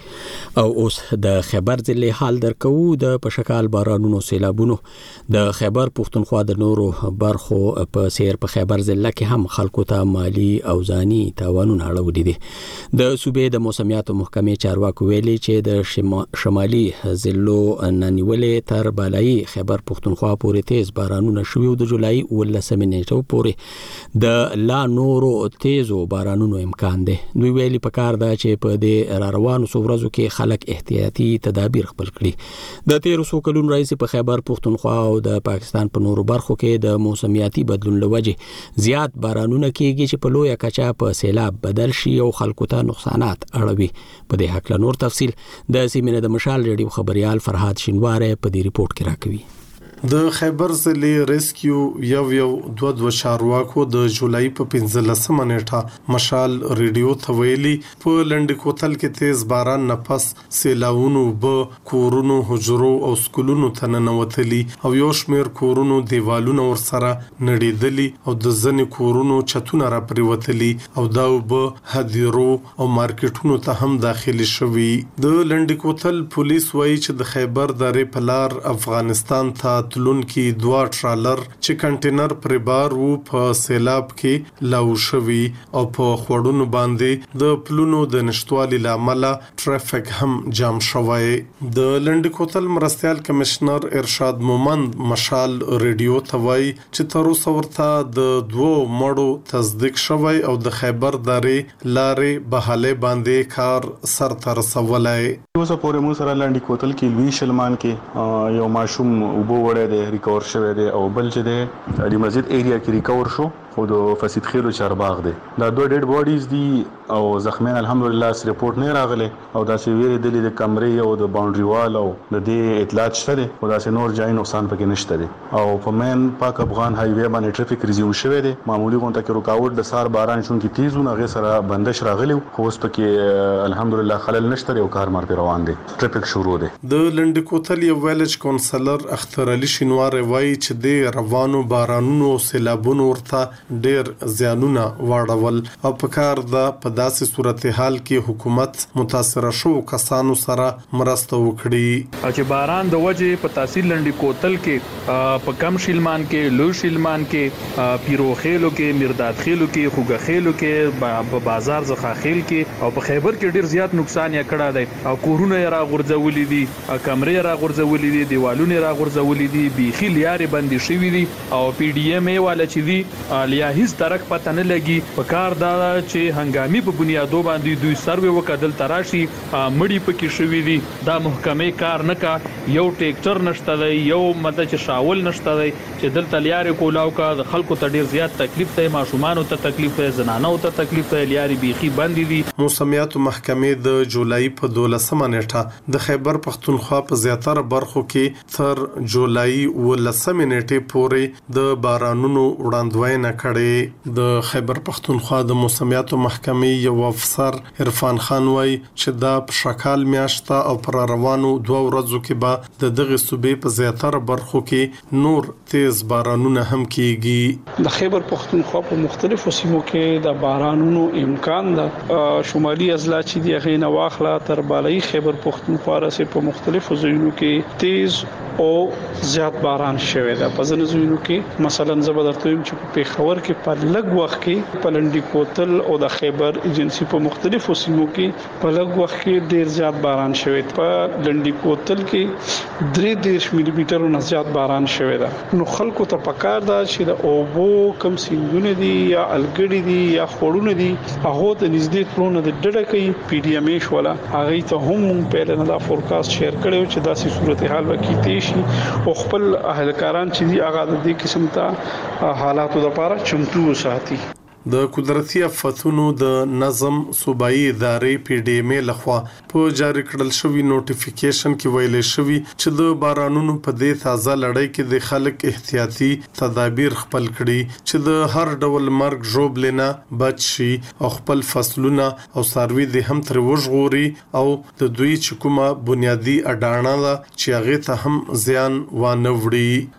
او اوس د خیبر ضلع حال درکو د پشکال بارانونو سیلابونو د خیبر پښتونخوا د نورو برخو په سیر په خیبر ضلع کې هم خلکو ته مالی او ځاني تاوانونه اړولي دي. د صوبې د موسمیاتو محکمې چارواکو ویلي چې د شمالي ضلعو ننیولې تر بالای خیبر پښتونخوا پورې تیز بارانونه شوي او د جولای ولسمې نیټو پورې د لا نورو تیزو بارانونو امکان دی. دوی ویلي پکار ده چې په دې را روانو څو ورځو کې خلک احتیاطي تدابیر خپل کړي. د تیرو څو کلونو راځي په خیبر پښتونخوا او د پاکستان په نورو برخو کې د موسمیاتي بدلون لوجه زیات بارانونه کېږي چې په لویه کچه په سیلاب بدل شي او خلکو ته نقصانات اړوي. په دې حق له نور تفصیل د سیمینه د مشال ریډیو خبريال فرهاد شینواره په دې ریپورت کې راکوي. د خیبر ضلع ریسکیو یو یو دوه دوه چارواکو د جولای په پنځلسمه نیټه مشال ریډیو ته ویلي په لنډ کوتل کې تیز باران نه پس سیلاونو به کورونو حجرو او سکولونو ته ننوتلي او یو شمېر کورونو دیوالونه ورسره نړېدلي او د ځینې کورونو چتونه را پریوتلي او دا به هدیرو او مارکیټونو ته هم داخلي شوي. د لنډ کوتل پولیس وایي چې د خیبر درې په لار افغانستان ته تلون کې دوه ټرالر چې کنټینر پر بار وو په سیلاب کې لاو شوي او په خوړونو باندې د پلونو د نشټوالي لامل ټرافیک هم جام شوی. د لنډ کوتل مرستيال کمشنر ارشاد مومند مشال ریډیو ته وایي چې تر اوسه ورته د دوه مړو تصدیق شوی او د خیبر درې لارې بهاله باندې کار سر تر رسولای. اوسه پورې مو سره لنډ کوتل کې لوی شلمان کې یو ماشوم وبو وړه دی ریکور شوی دی او بل چې دی علي مسجد ایریا کې ریکور شو خو د فسید خیلو چارباغ دی. دا دوه ډیډ باډیز دي او زخمیان الحمدلله اس ریپورت نه راغله او دا چې ویری دلی د کمرې او د باونډري وال او د دې اطلاعات شته او دا چې نور ځای نقصان پکې نشته دي او په مین پاک افغان های وی باندې ټریفیک ریزیوم شوی دی. معمولی غونډه کې رکاوټ د سار باران شون کې تیزونه غي سره بندش راغلی خو اوس پکې الحمدلله خلل نشته او کار مار په روان دي. ټریفیک شروع دی. د لنډ کوتل یو ویلج کونسلر اختر علي شینوار وایي چې د روانو بارانونو سیلابونو ورته ډیر زیانونه واړول او په کار ده په داسې صورتحال کې حکومت متاثر شو کسانو سره مرسته وکړي. چې باران د وجه په تحصیل لنډی کوتل کې په کم شیلمان کې لو شیلمان کې پیرو خېلو کې مرداد خېلو کې خوګه خېلو کې په بازار زخه خېل کې او په خیبر کې ډیر زیات نقصان یې کړی دی او کورونه را غورځولې دي کمرې را غورځولې دي دیوالونه را غورځولې دي بیخي لیارې بندي شوې دي او پی ډی ایم ای والا چې دی لیا هیڅ درک پته نه لګي. په کار دا چې هنګامي په بنیادو باندې دوی سروې وکړل تراشي مړی پکې شوې دي. دا محکمې کار نه کا یو ټریکټر نشته دی یو مده چې شاول نشته دی چې دلته لیارې کولاو کا د خلکو ته ډیر زیات تکلیف دی ماشومان ته تکلیف دی زنانو ته تکلیف دی لیارې بیخي بندي دي. موسمیاتو محکمې د جولای په دولسمه نیټه د خیبر پښتونخوا په زیاتره برخو کې تر جولای ولسمه نیټه پورې د بارانونو وړاندوینه کړې. د خیبر پښتونخوا د موسمیاتو محکمې یو افسر عرفان خان وایي چې دا په شکال میاشته او پر روانو دوه ورځو کې به د دغه صوبې په زیاتره برخو کې نور تیز بارانونه هم کیږي. د خیبر پښتونخوا په مختلفو سیمو کې د بارانونو امکان ده. شمالي اضلاع چې دی غینه واخله تر بالای خیبر پښتونخوا رسې په مختلفو ځایونو کې تیز او زیات باران شوی دی. په ځینو ځایونو کې مثلا زبردویم چې په پیښور کې په لږ وخت کې په لنډی کوتل او د خیبر ایجنسی په مختلفو سیمو کې په لږ وخت کې ډیر زیات باران شوی دی. په لنډی کوتل کې درې دیش ملي میټر نه زیات باران شوی دی. نو خلکو ته پکار ده چې د اوبو کم سیندونه دي یا الګړي دي یا خورونه دي هغه ته نږدې تلونه د ډډه کوي. پی ډی ایم ای شولا هغه ته هم په لنډه فورکاست شیر کړو چې داسې صورتحال وکړي شي او خپل اهلکاران چې دی هغه د دې قسم ته حالاتو لپاره چمتو وساتي. د قدرتي آفتونو د نظم صوبایي ادارې پی ډی ایم ای لخوا په جاری کړل شوی نوټیفیکیشن کې ویل شوی چې د بارانونو په دې تازه لړۍ کې د خلک احتیاطي تدابیر خپل کړي چې د هر ډول مرګ ژوبلنه بچ شي او خپل فصلونه او ساروي د هم تر وژغوري او د دوی چې کومه بنیادی اډانه ده چې هغه ته هم زیان وانه وړي.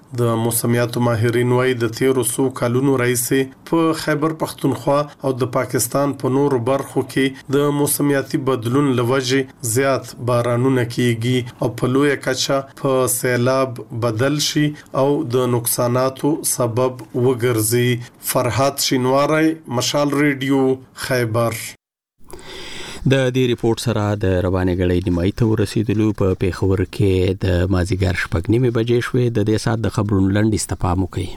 د موسمیاتو ماهرین وايي د تیرو څو کلونو راځي په خیبر پختونخوا او د پاکستان په نورو برخو کې د موسمیاتي بدلون لوجه زیات بارانونه کیږي او په لوی کچه په سیلاب بدل شي او د نقصاناتو سبب وګرځي. فرحات شینواری، مشال ریډیو، خیبر. د دې ریپورت سره د روانې غړې نیمایي ته ورسېدلو. په پیښور کې د مازیګر شپږ نیمې بجې شوې. د دې سات د خبرونو لنډ استفهام وکړي.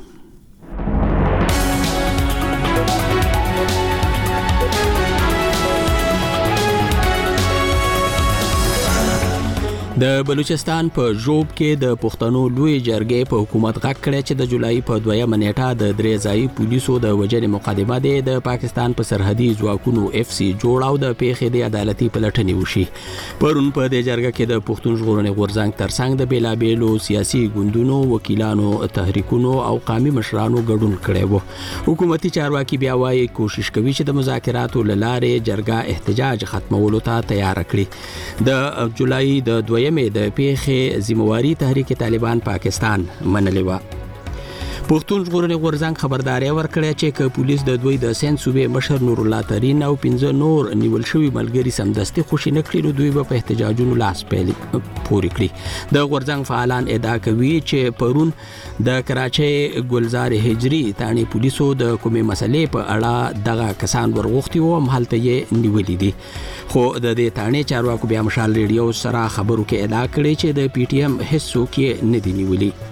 د بلوچستان په ژوب کې د پښتنو لوی جرګې په حکومت غږ کړی چې د جولای په دویمه نیټه د درې ځایي پولیسو د وژنې مقدمه ده د پاکستان په سرحدي ځواکونو اف سی جوړ او د پیښې د عدالتي پلټنې وشي. پرون په دې جرګه کې د پښتون ژغورنې غورځنګ ترڅنګ د بیلابېلو سیاسي ګوندونو، وکیلانو، تحریکونو او قومي مشرانو ګډون کړی و. حکومتي چارواکي بیا وايي کوشش کوي چې د مذاکراتو له لارې جرګه احتجاج ختمولو ته تیار کړي. د جولای د دویمه د پیښې ذمہواری تحریک طالبان پاکستان منلې و. پښتون ژغورنې غورځنګ خبرداري ورکړه چې ک پولیس د دوی د سند صوبې مشر نور الله ترين او پنځه نور نیول شوی ملګری سمدستي خوشی نه کړي. دوی په احتجاجونو لاس پیل پوري کړی. د غورځنګ فعالان ادعا کوي چې پرون د کراچۍ ګلزار هجری تانی پولیسو د کومې مسلې په اړه دغه کسان ورغوښتي وو مهلته یې نیولې دي. خو د دې تانی چارواکو بیا مشال ریډیو سره خبرو کې ادعا کړې چې د پی ټی ایم هیڅ څوک نه دی نیولې.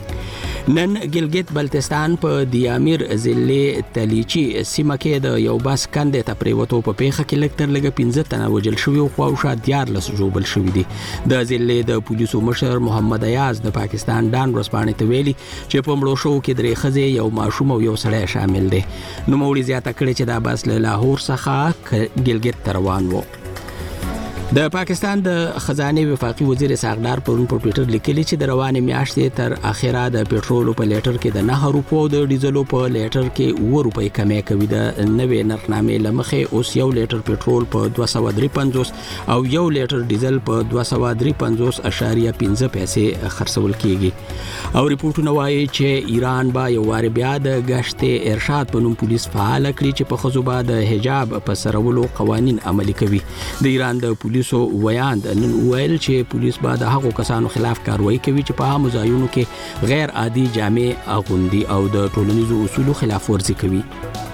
نن ګلګت بلتستان په دیامیر ضلع تلیچی سیمه کې د یو بس کندې ته پریوتو په پیښه کې لږ تر لږه پنځه تنه وژل شوي او خواوشا دیارلس ژوبل شوي دي. د ضلع د پولیسو مشر محمد ایاز د پاکستان ډان ورځپاڼې ته ویلي چې په مړو شوو کې درې ښځې، یو ماشوم او یو سړی شامل دي. نوموړي زیاته کړې چې دا بس له لاهور څخه ګلګت ته روان و. د پاکستان د خزانه وفاقي وزیر ساغدار پرون په ټوئیټر لیکلی چې د روانې میاشتې تر اخره د پېټرول په لیټر کې د نه روپو د ډیزلو په لیټر کې اوه روپۍ کمې کوي. د نوې نرخنامې لمخې اوس یو لیټر پېټرول په دوه سوه درې پنځوس او یو لیټر ډیزل په دوه سوه درې پنځوس اشاریه پنځه پیسې خرڅول کیږي. او ریپورتونه وایي چې ایران با یو وار بیا د گشت ارشاد په نوم پولیس فعال کړي چې په خزو با د حجاب په سرولو قوانين عملي کوي. د ایران د پولیسو ویاند نن ویل چې پولیس به د هغو کسانو خلاف کاروایی کوي چې په عامو ځایونو کې غیر عادي جامې اغوندي او د ټولنیزو اصولو خلاف ورزي کوي.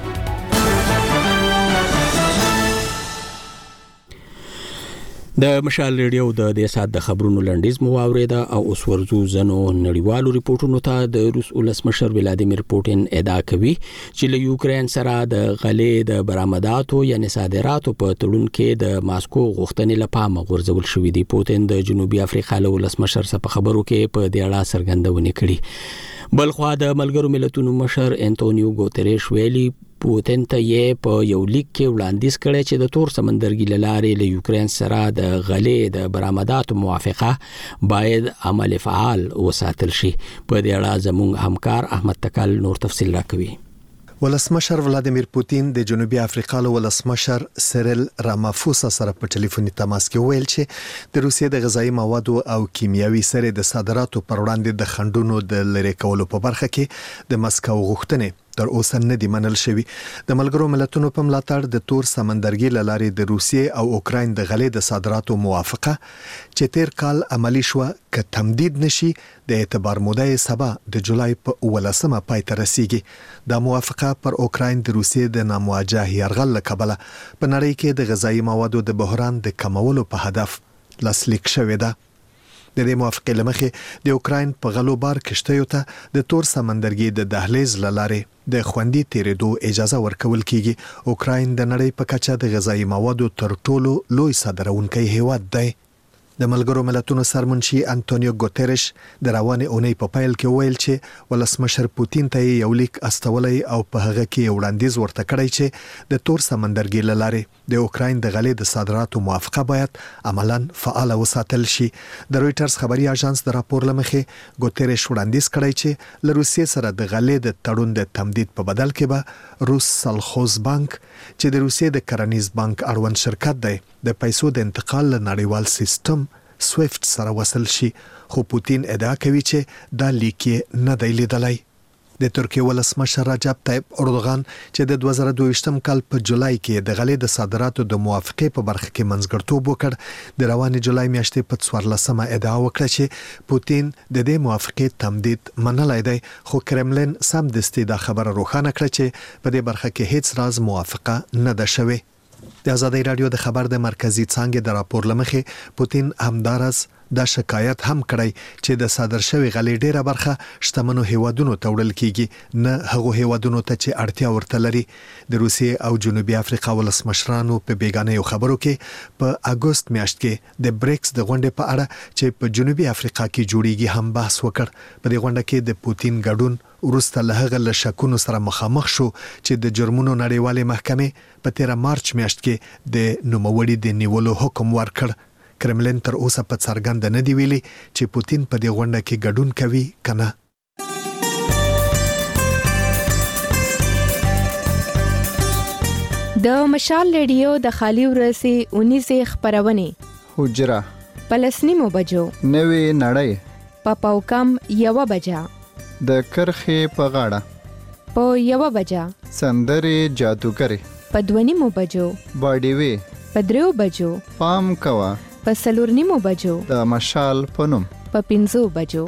د مشال ریډیو د دې سات د خبرونو لنډیز مو واوریده او اوس ورزو زنو نړیوالو ریپورتونو ته. د روس ولسمشر ولادیمیر پوتین ادعا کوي چې له یوکرين سره د غلې د برآمداتو یعنی صادراتو په تړون کې د ماسکو غوښتنې لپاره غورځول شوې دي. پوتین د جنوبي افریقا له ولسمشر سره په خبرو کې په دې اړه څرګندونه کړې. بلخوا د ملګرو ملتونو مشر انټونیو ګوتریش ویلي پوتین ته یې په یو لیک کې وړاندیز کړی چې د تور سمندرګي له لارې له یوکرين سره د غلې د برآمداتو موافقه باید عمل فعال وساتل شي. په دې اړه زموږ همکار احمد تکل نور تفصیل راکوي. ولسمشر ولادیمیر پوتین د جنوبي افریقا له ولسمشر سیریل رامافوسا سره په ټلیفوني تماس کې ویل چې د روسیې د غذایی موادو او کیمیاوي سرې د صادراتو پر وړاندې د خنډونو د لری کولو په برخه کې د مسکو غوښتنې تر اوسه نه دی منل شوی. د ملګرو ملتونو په ملاتړ د تور سمندرګي له لارې د روسیې او اوکراین د غلې د صادراتو موافقه چې تیر کال عملی شو ک تمدید نشي د اعتبار موده سبا د جولای په ولسمه پای ته رسیږي. د موافقه پر اوکراین د روسیې د نامواجه يرغل له کبله په نړۍ کې د غذایی موادو د بحران د کمولو په هدف لاسلیک شوې ده. د دې موافقې لمخې د اوکراین په غلوبار کشتیو ته د تور سمندرګي د دهلیز لاره د خوندي تیرېدو اجازه ورکول کیږي. اوکراین د نړۍ په کچه د غذایی موادو تر ټولو لوی صادرونکی هیواد دی. د ملګرو ملتونو سرمنشي انټونیو ګوتریش د روانې اونۍ په پیل کې ویل چې ولسمشر پوتین ته یو لیک استولای او په هغه کې وړاندیز ورته کړی چې د تور سمندرګي له لارې د اوکراین د غلې د صادراتو موافقه باید عملاً فعال وساتل شي. د رويټرز خبري اژانس د راپور لمخې ګوتریش وړاندیز کړی چې له روسیې سره د غلې د تړون د تمدید په بدل کې به روس سلخوز بانک چې د روسیې د کرنیز بانک اړوند شرکت دی د پیسو د انتقال له نړیوال سیستم سويفت سره وصل شي، خو پوتین ادعا کوي چې دا لیک نه دی لیدلی. د ترکیه ولسمشر رجب طیب اردوغان چې د دوه زره دوه ویشتم کال په جولای کې د غلې د صادراتو د موافقې په برخه کې منځګړتوب وکړ، د روانې جولای میاشتې په څوارلسمه ادعا وکړه چې پوتین د دې موافقې تمدید منلای دی، خو کرملین سمدستي دا خبره روښانه کړه چې په دې برخه کې هیڅ راز موافقه نه ده شوې. د آزادۍ رادیو د خبر د مرکزی څانګې د راپور لمخې پوتین همدارس دا شکایت هم کړی چې د صادر شوی غلې ډیره برخه شتمنو هیوادونو ته وړل کیږي، نه هغو هیوادونو ته چې اړتیا ورته لري. د روسیې او جنوبي افریقا ولسمشرانو په بیگانه خبرو کې په اگست میاشت کې د بریکس د غونډې په اړه چې په جنوبي افریقا کې جوړیږي هم بحث وکړ. په دې غونډه کې د پوتین ګډون ورسته له هغه له شکونو سره مخامخ شو چې د جرمونو نړیوالې محکمې په تیره مارچ میاشت کې د نوموړي د نیولو حکم ورکړ. کرملین تر اوسه په څرګند نه دی ویلي چې پوتین په دې غونډه کې ګډون کوي کنه. د مشال ریډیو د خالي ورسي اونیزه خبرونه حجره پلسنیمو بجو نوې نړۍ په پاوکم یو بجا د کرخې په غاړه په یو بجا سندرې جادوګر په دونیمو بجو باډیوي په دریو بجو پام کوا په سلورنیمو بجو د مشال پنوم په پنځو بجو.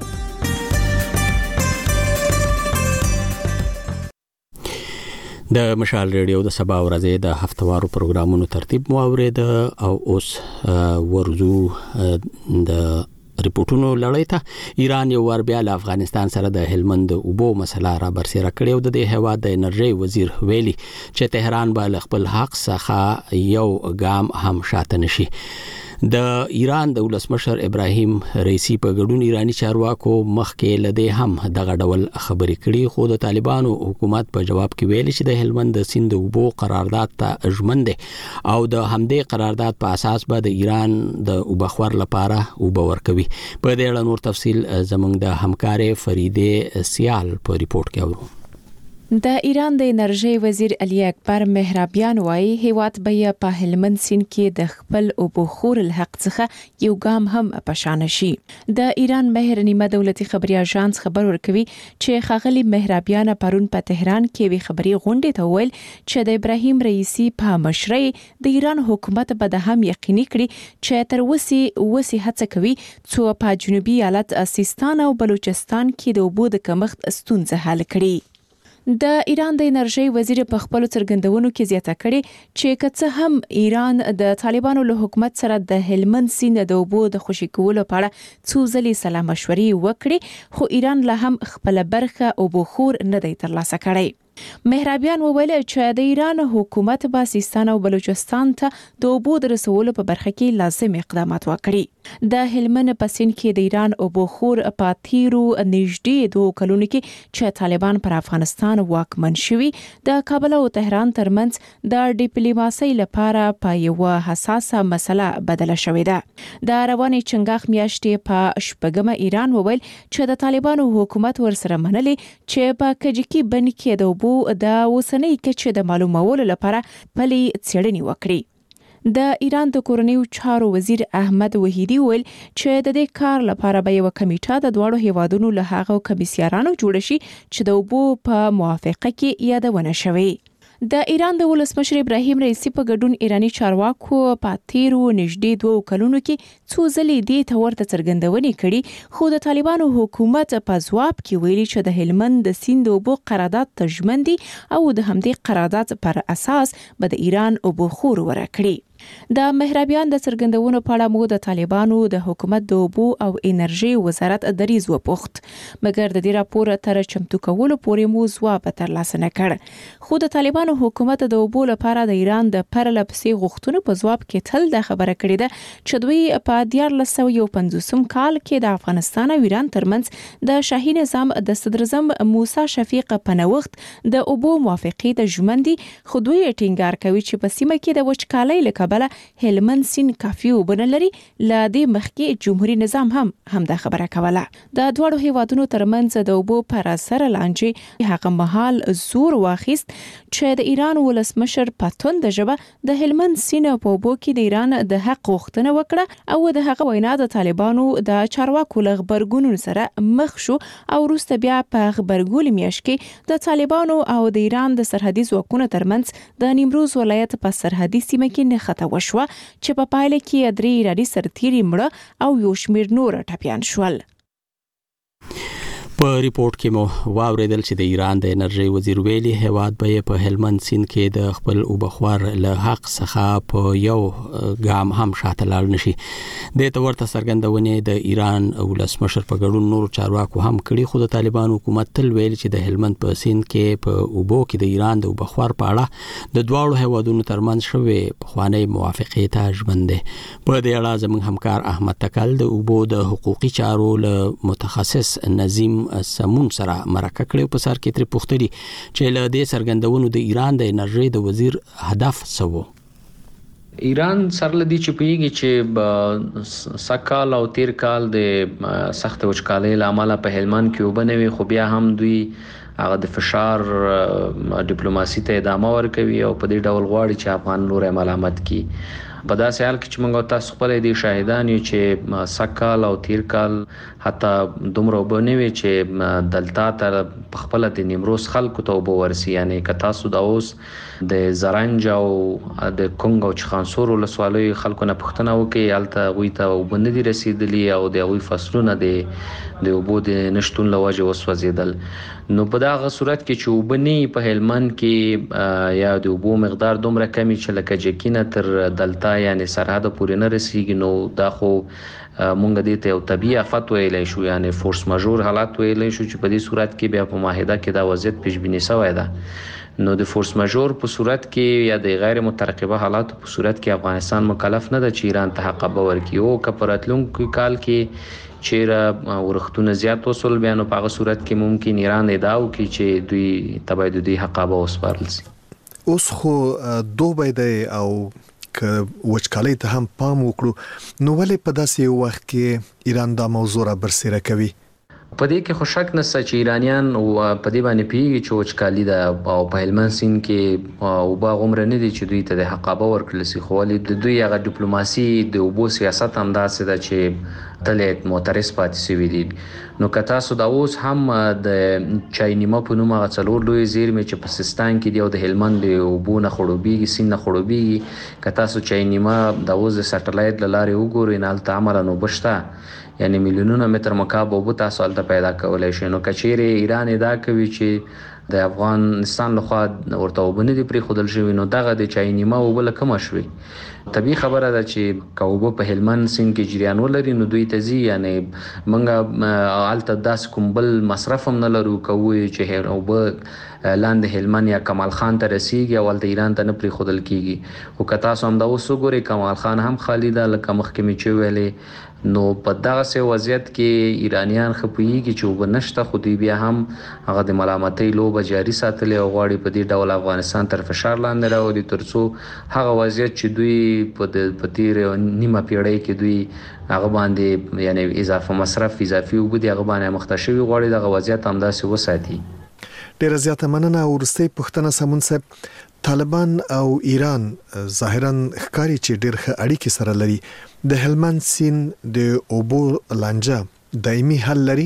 د مشال ریډیو د سبا ورځې د هفتوارو پروګرامونو ترتیب مو اورید او اوس ورزو د ریپورتونو لړۍ ته. ایران یو ور بیا له افغانستان سره د هلمند اوبو مسله را برسېره کړې او د دې هیواد د انرژي وزیر ویلي چې تهران به له خپل حق څخه یو ګام هم شاته نشي. د ایران د ولسمشر ابراهیم رئیسی په ګډون ایرانی چارواکو مخکې لدې هم دغه ډول خبرې کړي، خو د طالبانو حکومت په جواب کې ویلي چې د هلمند سیند اوبو قرارداد ته ژمن دي او د همدې قرارداد په اساس به د ایران د اوبخور لپاره اوبه ورکوي. په دې اړه نور تفصیل زموږ د همکارې فریده سیال په ریپورت کې اورو. د ایران د انرژي وزیر علي اکبر مهرابیان وايي هیواد به په هلمند سیند کې د خپل اوبخور الحق څخه یو ګام هم پشان شي. د ایران مهر نیمه دولتي خبري اژانس خبر ورکوي چې خاغلی مهرابیان پرون په تهران کې وی خبري غونډه ته ویل چې د ابراهیم رئیسی په مشرۍ د ایران حکومت به د هم یقیني کړي چې تر وسی وسی هڅه کوي چې په جنوبي ایالت سیستان او بلوچستان کې د اوبو د کمښت ستونزه حل کړي. د ایران د انرژي وزیر په خپل څرګندونو کې زیاته کړې چې کڅ هم ایران د طالبانو له حکومت سره د هلمند سیند د اوبو د خوشي کولو په اړه څو ځلې سلا مشورې وکړي، خو ایران له هم خپل برخه اوبخور نه دی ترلاسه کړی. مهرابیان وویل چې د ایران حکومت به سیستان او بلوچستان ته د اوبو د رسولو په برخه کې لازم اقدامات وکړي. د هلمند په سیند کې د ایران اوبخور په تیرو نږدې دوه کلونو کې چې طالبان پر افغانستان واکمن شوي د کابل او تهران ترمنځ د ډیپلوماسۍ لپاره په یو حساسه مسله بدله شوې ده. د رواني چنګاخ میاشتې په شپږمه ایران وویل چې د طالبانو حکومت ورسره منلي چې په کجکی بن کې د اوبو د اوسنۍ کچې د معلومولو لپاره پلي څېړنې وکړي. د ایران د کورنیو چارو وزیر احمد وحیدی ویل چې د دې کار لپاره به یو کمیټه د دوړو هیوادونو له هغو کمیسیانانو جوړ شي چې د اوبو په موافقه کې یادونه شوي. د ایران د ولسمشر ابراهیم رئیسی په ګډون ایرانی چارواکو په تیرو نږدې دوه کلونو کې څو ځلې دې ته ورته څرګندونې کړي، خو د طالبانو حکومت په ځواب کې ویلي چې د هلمند د سیند اوبو قرارداد ته ژمن دي او د همدې قرارداد پر اساس به د ایران اوبخور ورکړي. د مهرابیان د څرګندونو په اړه مو د طالبانو د حکومت د اوبو او انرژي وزارت دریز وپوښت، مګر د دې راپور تر چمتو کولو پورې مو ځواب ترلاسه نه کړ. خو د طالبانو حکومت د اوبو لپاره د ایران د پرلپسې غوښتنو په ځواب کې تل د خبره کړې ده چې دوی په دیارلس سوه یو پنځوسم کال کې د افغانستان او ایران ترمنځ د شاهي نظام د صدراعظم موسی شفیق په نوښت د اوبو موافقې ته ژمن دي، خو دوی ټینګار کوي چې په سیمه کې د وچکالۍ له کبله هلمند سیند کافي وبنه لري ل دې مخکې جمهوریت نظام هم هم دا خبره کوله. د دوړو هیوادونو ترمنځ د اوبو پر سر لانجې هغه مهال زور واخیست چې د ایران ولسمشر په توند ژبه د هلمند سیند په اوبو کې د ایران د حق غوښتنه وکړه او د هغه وینا د طالبانو د چارواکو له غبرګون سره مخ شو او وروسته بیا په غبرګول میاشت کې د طالبانو او د ایران د سرحدي ځواکونو ترمنځ د نیمروز ولایت په سرحدي سیمه کې نښته وشوه چې په پایله کې درې ایراني سرتیري مړه او یو شمېر نور ټپیان شول. په ریپورت کې مو واوریدل چې د ایران د انرژي وزیر ویلي هواد به په هلمند سیند کې د خپل اوبخوار له حق څخه په یو ګام هم شاته لاړ نشي. د تورته سرګندونې د ایران ولسمشر په ګډون نور چارواکو هم کړي، خو د طالبان حکومت تل ویل چې د هلمند په سیند کې په اوبو کې د ایران د اوبخوار په اړه د دواړو هوادونو ترمنځ شوې خواني موافقه ته ژمن دي. په دې اړه زموږ همکار احمد تکل د اوبو د حقوقي چارو له متخصص نظیم سمون سره مرکه کړو په سر کې تر پوښتنې چې له دې سرګندونو د ایران د انرژي د وزیر هدف څه و. ایران سره لدی چې پیږي چې سکال او تیر کال د سخت وچکالۍ لامل په هلمند کې وبنوي، خو بیا هم دوی هغه د فشار ډیپلوماسي ته ادامه ورکوي او په دې ډول غواړي چې افغان نور ملامت کی. په داسې حال کې چې موږ تاسو خپل دي شاهدان یو چې سکال او تیر کال حتی دومره وبنوي چې دلتا تر خپل د نیمروز خلکو ته وبورسي، یعنی که تاسو د اوس د زرنج او د کنګ او چخانسور ولسوالۍ خلکو نه پوښتنه وکړي الته غوي ته وبندي رسیدلی او د غوي فصلونه د د اوبو د نشټون لوجه وسوځیدل. نو په دغه صورت کې چې وبني په هلمند کې یا د اوبو مقدار دومره کمی چې لکه جکینه تر دلتا یعنی سرحد پورې نه رسیږي، نو دا خو مونږ دې ته یو طبيعي آفت ویلای شو، یعنی فورس ماژور حالات ویلای شو چې په دې صورت کې بیا په معاهده کې دا وضعیت پیشبینی شوی ده. نو د فورس ماژور په صورت کې یا د غیر مترقبه حالات په صورت کې افغانستان مکلف نه ده چې ایران ته حق ورکړي او کپراتلونکو کال کې چیرې ورختونه زیات وصول بیا نو په هغه صورت کې ممکن ایران ادعا وکړي چې دوی تبعیدي حق به وسپارل شي. اوس خو دوه دی او که وچکالۍ ته هم پام وکړو نو ولې په داسې وخت کې ایران دا موضوع را برسېره کوي؟ په دې کې خو شک نشته چې ایرانیان او په دې باندې پیږي چې وچکالي ده او په هلمند سیند کې او با غومره نه دي چې دوی ته د حقابه ورکړل شي، خو ولې د دوی هغه ډیپلوماسي د اوبو سیاست هم داسې ده چې تل معترض پاتې شوي دي. نو که تاسو دا اوس هم د چاینیما په نوم هغه څلور لوی زیرمې چې په سیستان کې دی او د هلمند د اوبو نه خړوبېږي سیند نه خړوبېږي، که تاسو چاینیما د اوس د سټلایټ له لارې وګورئ نه هلته عملاً اوبه شته، یعنی میلیونونه متر مکعب اوبه تاسو هلته پیدا کولای شئ. نو که چیرې ایران ادعا کوي چې د افغانستان لخوا ورته اوبه نه دي پرېښودل شوي نو دغه د چاینیما اوبه له کومه شوې؟ طبیعي خبره ده چې که اوبه په هلمند سیند کې جریان ولري نو دوی ته ځي، یعنی موږ هلته داسې کوم بل مصرف هم نه لرو که ووایو چې اوبه لاندې هلمند یا کمال خان ته رسیږي او هلته ایران ته نه پرېښودل کېږي. خو که تاسو همدا اوس وګورئ کمال خان هم خالي ده لکه مخکې مې چې ویلې. نو په دغسې وضعیت کې ایرانیان ښه پوهېږي چې اوبه نشته، خو دوی بیا هم هغه د ملامتۍ لوبه جاري ساتلې او غواړي په دې ډول افغانستان تر فشار لاندې راولي تر څو هغه وضعیت چې دوی په تېره نیمه پیړۍ کې دوی هغه باندې یعنی اضافه مصرف اضافي اوبه دي هغه باندې مخته شوي غواړي دغه وضعیت همداسې وساتي. ډېره زیاته مننه. وروستۍ پوښتنه سمون صاحب، طالبان او ایران ظاهرا ښکاري چې ډېر ښه اړیکې سره لري، د هلمند سیند د اوبو لانجه دایمي حل لري؟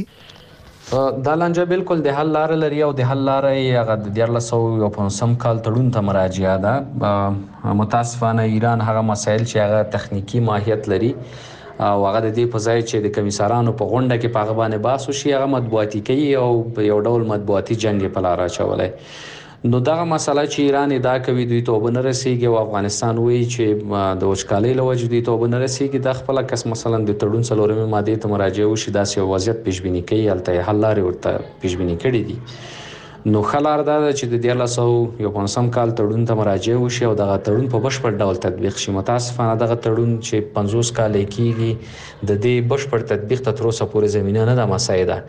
دا لانجه بالکل د حل لاره لري او د حل لاره یې هغه د دیارلس سوه پنځوسم کال تړون ته مراجعه ده. متاسفانه ایران هغه مسایل چې هغه تخنیکی ماهیت لري او هغه د دې په ځای چې د کمیسارانو په غونډه کې په هغه باندې بحث وشي هغه مطبوعاتي کوي او په یو ډول مطبوعاتي جنګ په لار اچولی. نو دغه مسله چې ایران ادعا کوي دوی ته اوبه نه رسیږي او افغانستان وایي چې د وچکالۍ له وجې دوی ته اوبه نه رسیږي، دا خپله کس مثلا د تړون څلورمې مادې ته مراجعه وشي داسې یو وضعیت پیشبیني کوي، هلته یې حل لارې ورته پیشبیني کړي دي. نو ښه لار دا ده چې د دیارلس سوه یو پنځوسم کال تړون ته مراجعه وشي او دغه تړون په بشپړ ډول تطبیق شي. متاسفانه دغه تړون چې پنځوس کاله کېږي د دې بشپړ تطبیق ته تر اوسه پورې زمینه نه ده مساعده،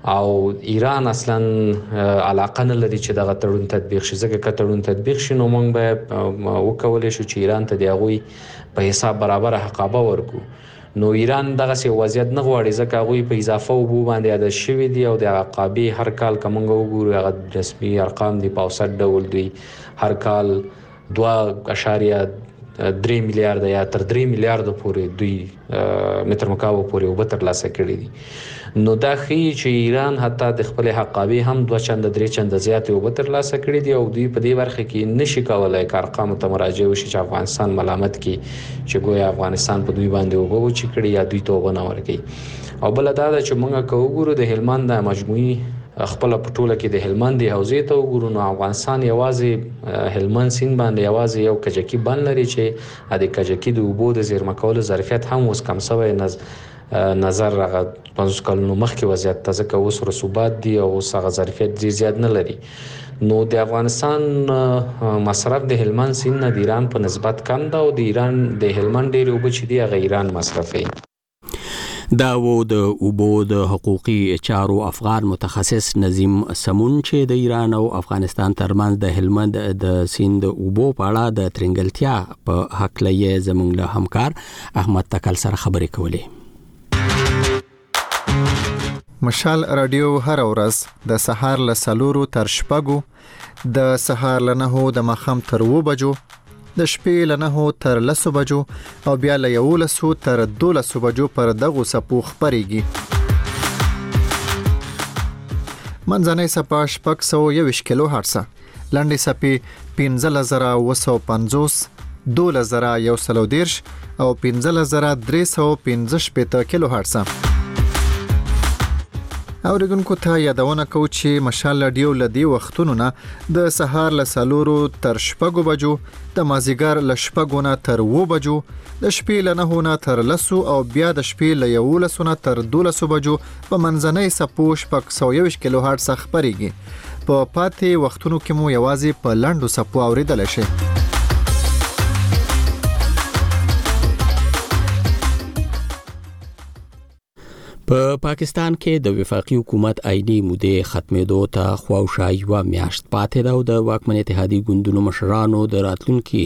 او ایران اصلا علاقه نه لري چې دغه تړون تطبیق شي. ځکه که تړون تطبیق شي نو موږ به وکولای شو چې ایران ته د هغوی په حساب برابر حقابه ورکو. نو ایران دغه سی وضعیت نه غواړي ځکه هغوی په اضافه اوبو باندې عادت شوي دي او د عقابې هر کال که موږ وګورو هغه رسمي ارقام دي په اوسط ډول دوی هر کال دوه اشاریه درې میلیارډ یا تر درې میلیارډ پورې دوی متر مکعب پورې اوبه ترلاسه کړي دي. نو دا ښیي چې ایران حتی د خپل حقابې هم دوه چنده درې چنده زیاتې اوبه ترلاسه کړي دي او دوی په دې برخه کې نشي کولی که ارقامو ته مراجعه وشي چې افغانستان ملامت کړي چې ګویا افغانستان په دوی باندې اوبه وچې کړي یا دوی ته اوبه نه ورکوي. او بله دا ده چې موږ که وګورو د هلمند د مجموعي خپل په ټوله کې د هلمند حوزې ته وګورو نو افغانستان یوازې هلمند سیند باندې یوازې یو کجکي بند لري چې د کجکي د اوبو د زیرمه کولو ظرفیت هم اوس کم شوی نظر هغه پنځوس کلونو مخکې وضعیت ته ځکه اوس رسوبات دي او اوس هغه ظرفیت ډېر زیات نه لري. نو د افغانستان مصرف د هلمند سیند نه د ایران په نسبت کم ده او د ایران د هلمند ډېرې اوبه چې دي هغه ایران مصرفوي. دا و د اوبو د حقوقي چارو افغان متخصص نظیم سمون چې د ایران او افغانستان ترمنځ د هلمند د سیند اوبو په اړه د ترنګلتیا په حق لې زموږ له همکار احمد تکل سره خبرې کولې. مشال رادیو هر ورځ د سهار له سلورو تر شپږو، د سهار له نهو د ماښام تر اوو بجو، د شپې له نهو تر لسو بجو او بیا له یولسو تر دولسو بجو پر دغو څپو خپرېږي. منځنۍ څپه شپږ سوه یوویشت کیلو هرټزه، لنډې څپې پنځلس زره اوه سوه پنځوس، دولس زره یو سل او دېرش او پنځلس زره درې سوه پنځه شپېته کیلو هرټزه. اوریدونکو ته یادونه کوو چې مشال رادیو له دې وختونو نه د سهار له څلورو تر شپږو بجو، د مازدیګر له شپږو نه تر اوو بجو، د شپې له نهو نه تر لسو او بیا د شپې له یولسو نه تر دولسو بجو په منځنۍ څپو شپږ سوه یوویشت کیلو هرټز خپرېږي. په پاتې وختونو کې مو یوازې په لنډو څپو اوریدلی شئ. په پاکستان کې د وفاقي حکومت آئینی مودې ختمېدو ته خواوشا یوه میاشت پاتې ده او د واکمن اتحادي ګوندونو مشرانو د راتلونکي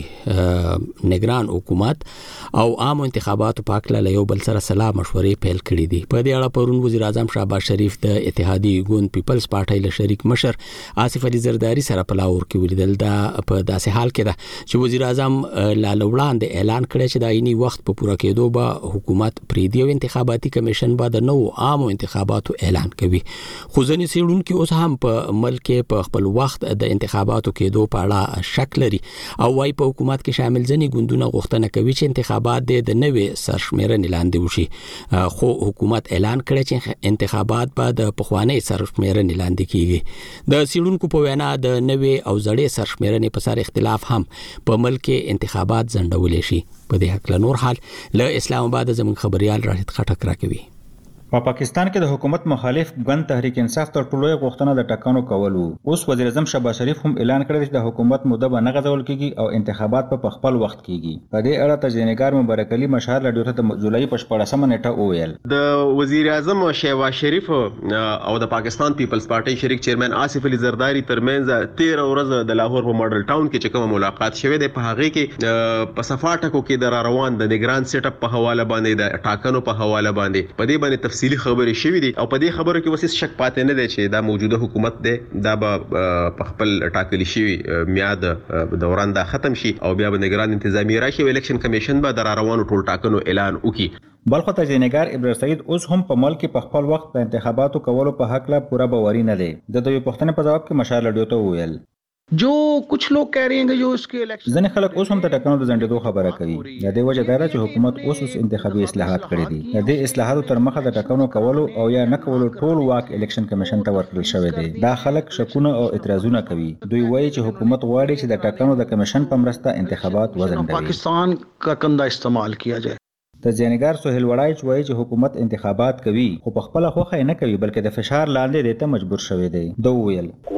نگران حکومت او عام انتخاباتو په اړه له یو بل سره سلا مشورې پیل کړې دي. په دې اړه پرون وزیر اعظم شهباز شریف د اتحادي ګوند پیپلز پارټۍ له شریک مشر آصف علي زرداری سره په لاهور کې ولیدل. دا په داسې حال کې ده چې وزیر اعظم لا وړاندې اعلان کړی چې د آئینی وخت په پوره کېدو به حکومت پریدي او انتخاباتي کمیشن به د نو عامو انتخاباتو اعلان کوي. خو ځینې څېړونکي اوس هم په ملک په خپل وخت د انتخاباتو کېدو په اړه شک لري او وايي په حکومت کې شامل ځینې ګوندونه غوښتنه کوي چې انتخابات د نوې سرشمېرنې لاندې وشي، خو حکومت اعلان کړی چې انتخابات به د پخوانۍ سرشمېرنې لاندې کیږي. د څېړونکو په وینا د نوې او زړې سرشمېرنې په سر اختلاف هم په ملک انتخابات ځنډولی شي. په دې هکله نور حال له اسلام آباد زموږ خبريال راهید خټک راکوي. په پاکستان کې د حکومت مخالف ګوند تحریک انصاف تر ټولو غوښتنه د ټاکنو کولو. اوس وزیر اعظم شهباز شریف هم اعلان کړی چې د حکومت موده به نه غځول کیږي او انتخابات په خپل وخت کیږي. په دې اړه تجزیه‌نګار مبارک علي مشهور رادیو ته د جولای په شپږمه نیټه وویل د وزیر اعظم شهباز شریف او د پاکستان پیپلز پارټۍ شریک چیرمن آصف علي زرداری ترمنځ تیرہ ورځ د لاهور په ماډل ټاون کې چې کوم ملاقات شوه د په هغه کې په صفاټکو کې د روان د نگران سیټ اپ په حواله باندې د ټاکنو په حواله باندې په دې باندې تفصیلی خبرې شوې دي او په دې خبرو کې وسیس شک پاتې نه دی چې دا موجوده حکومت دی دا به په خپل ټاکلي شوی میاد دوران دا ختم شي او بیا به نگران انتظامی راشي او الیکشن کمیشن به د روانو ټول ټاکنو اعلان وکړي. بلخو تجزیه‌نګار ابراهیم سعید اوس هم په ملک په خپل وخت د انتخاباتو کولو په حق لا پوره باوري نه دی. د دوی پښتنه په جواب کې مشال رادیو ته وویل جو کچھ لوگ کہہ رہے ہیں کہ جو اس کے الیکشن ځنې خلک اوس هم د ټاکنو د ځنډېدو خبره کوي. د دې وجه دا چې حکومت اوس اوس انتخابي اصلاحات کړي دي. د دې اصلاحاتو تر مخه د ټاکنو کولو او یا نه کولو ټول واک الیکشن کمیشن ته ورکړل شوی دی. دا خلک شکونه او اعتراضونه کوي. دوی وایي چې حکومت غواړي چې د ټاکنو د کمیشن په مرسته انتخابات وځنډوي. پاکستان کا کنده استعمال کیا جائے. تجزیه‌نګار سہیل وړایچ وایي چې حکومت انتخابات کوي خو په خپل خوخه نه کوي بلکې د فشار لاندې دته مجبور شوی دی. دوی ویل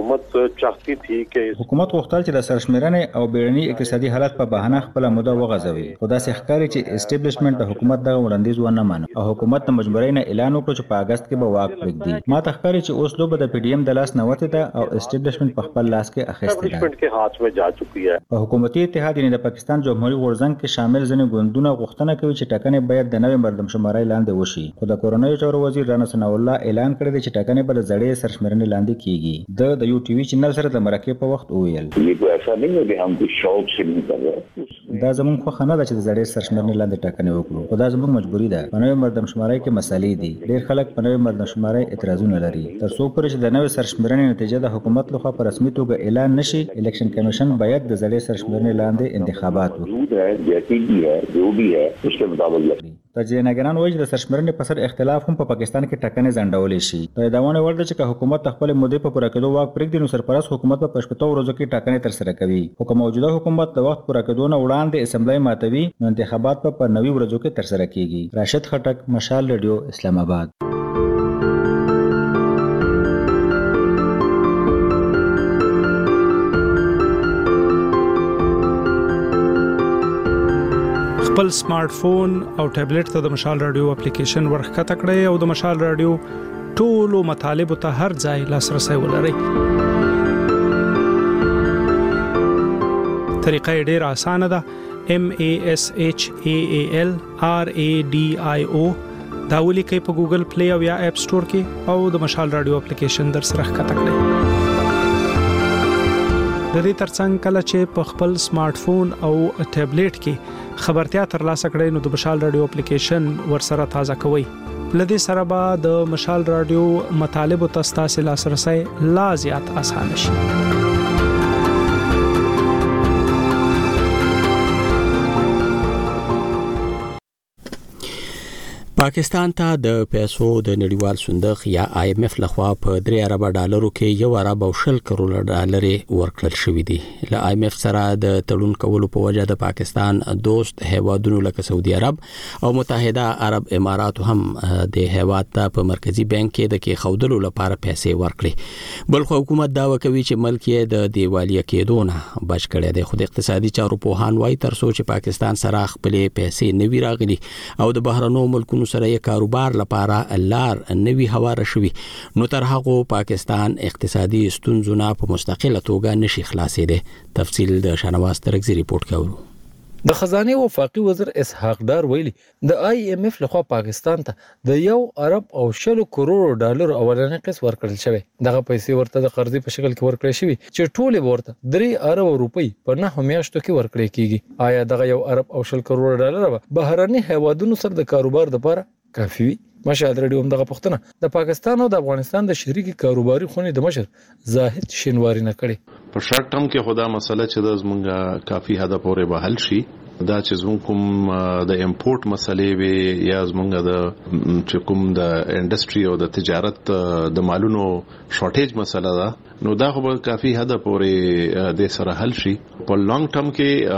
हुकूमत चाहती थी कि حکومت غوښتل چې د سرشمېرنې او بیړني اقتصادي حالت په بهانه خپل موده وغځوي، خو دا ښکاري چې اسټابلیشمنت د حکومت دغه وړاندیز ونه منو او حکومت د مجبورۍ نه اعلان وکړ چې په اگست کې به واک پرېږدي. ما ته ښکاري چې اوس لوبه د پی ډی ایم د لاس نه وتې ده او اسټابلیشمنت په خپل لاس کې اخیستې ده. के हाथ में जा चुकी है. په حکومتي اتحاد یعنی د پاکستان جمهوریت غورځنګ کې شامل ځینې ګوندونه غوښتنه کوي چې ټاکنې باید د نوې مردمشمارۍ لاندې وشي، خو د کورنیو چارو وزیر رانا ثناء الله اعلان کړی دی چې ټاکنې به د زړې سرشمېرنې لاندې کیږي. د د یو ټي وي چینل سره د مرکې په وخت وویل دا زموږ خوښه نه ده چې د زړې سرشمېرنې لاندې ټاکنې وکړو، خو دا زموږ مجبوري ده. په نوې مردمشمارۍ کې مسالې دي، ډېر خلک په نوې مردمشمارۍ اعتراضونه لري. تر څو پورې چې د نوې سرشمېرنې نتیجه د حکومت لخوا په رسمي توګه اعلان نشي، الیکشن کمیشن باید د زړې سرشمېرنې لاندې انتخابات وکړي. تجزیه‌نګران وایي چې د سرشمېرنې په سر اختلاف هم په پاکستان کې ټاکنې ځنډولې شي. د یادونې وړ ده چې که حکومت خپل مودې په پوره کېدو واک پرېږدي نو سرپرست حکومت په شپږو ورځو کې ټاکنې ترسره کوي، خو که موجوده حکومت د وخت پوره کېدو نه وړاندې اسمبلی ماتوي نو انتخابات په پر نوي ورځو کې ترسره کیږي. راشد خټک، مشال ریډیو، اسلام آباد. خپل سمارټ فون او ټابلیټ ته د مشال رادیو اپلیکیشن ورخته کړئ او د مشال رادیو ټولو مطالب ته هر ځای لاسرسي ولرئ. طریقه ډېره اسانه ده. M A S H A A L R A D I O دا ولیکئ په ګوګل پلی او یا اپ سٹور کې او د مشال رادیو اپلیکیشن در سره ښکته کړئ. د دې ترڅنګ کله چې په خپل سمارټ فون او ټابلیټ کې خبرتیا ترلاسه کړئ نو د مشال رادیو اپلیکیشن ورسره تازه کوئ. لدې سره به د مشال رادیو مطالب او تاسو لاسرسي لا زیات آسان شي. پاکستان ته د پیسو د نړیوال صندوق یا آی ایم ایف لخوا په درې ارب ډالرو کې یو ارب او شل کروڑ ډالر ورکړل شوې دي. له آی ایم ایف سره د تړون کولو په وجه د پاکستان دوست هیوادونو لکه سعودي عرب او متحده عرب امارات هم د هیواد ته په مرکزی بانک کې د کې خودلو لپاره پیسې ورکړي. بل خو حکومت داوا کوي چې ملک یې د دیوالیا کېدو نه بچ کړی دی. خو د اقتصادي چارو په هان وای تر څو چې پاکستان سره خپل پیسې نوي راغلي او د بهرنو ملکونو سره یې کاروبار لپاره لار نوي هواره شوي نو تر هغه پاکستان اقتصادي ستونزونه په مستقله توګه نشي خلاصېده. تفصیل د شانواز ترکزي ریپورت کوي. د خزانه وفاقي وزیر اسحاق ډار ویلي د آی ایم ایف لخوا پاکستان ته د یو ارب او شل کروڑ ډالر اولنې قسط ورکړل شوی. دغه پیسې ورته د قرضې په شکل کې ورکړل شوی چې ټول ورته درې ارب روپۍ په نه میاشتو کې ورکړل کیږي. آیا دغه یو ارب او شل کروڑ ډالر به بهرني هیوادونو سره د کاروبار لپاره کافي وي؟ مشال رادیو هم دغه پښتنه د پاکستان او د افغانستان د شریکي کاروباري خونې د مشر زاهد شینواری نه کړي. په شارټ ټرم کې خدا مسله چې د زمونږه کافي حد پورې به حل شي. دا چې زموږ کوم د امپورټ مسلې وي یا زمونږ د چې کوم د انډستری او د تجارت د مالونو شارټیج مسله ده نو دا خو به کافي حد پورې د سره حل شي. په لانګ ټرم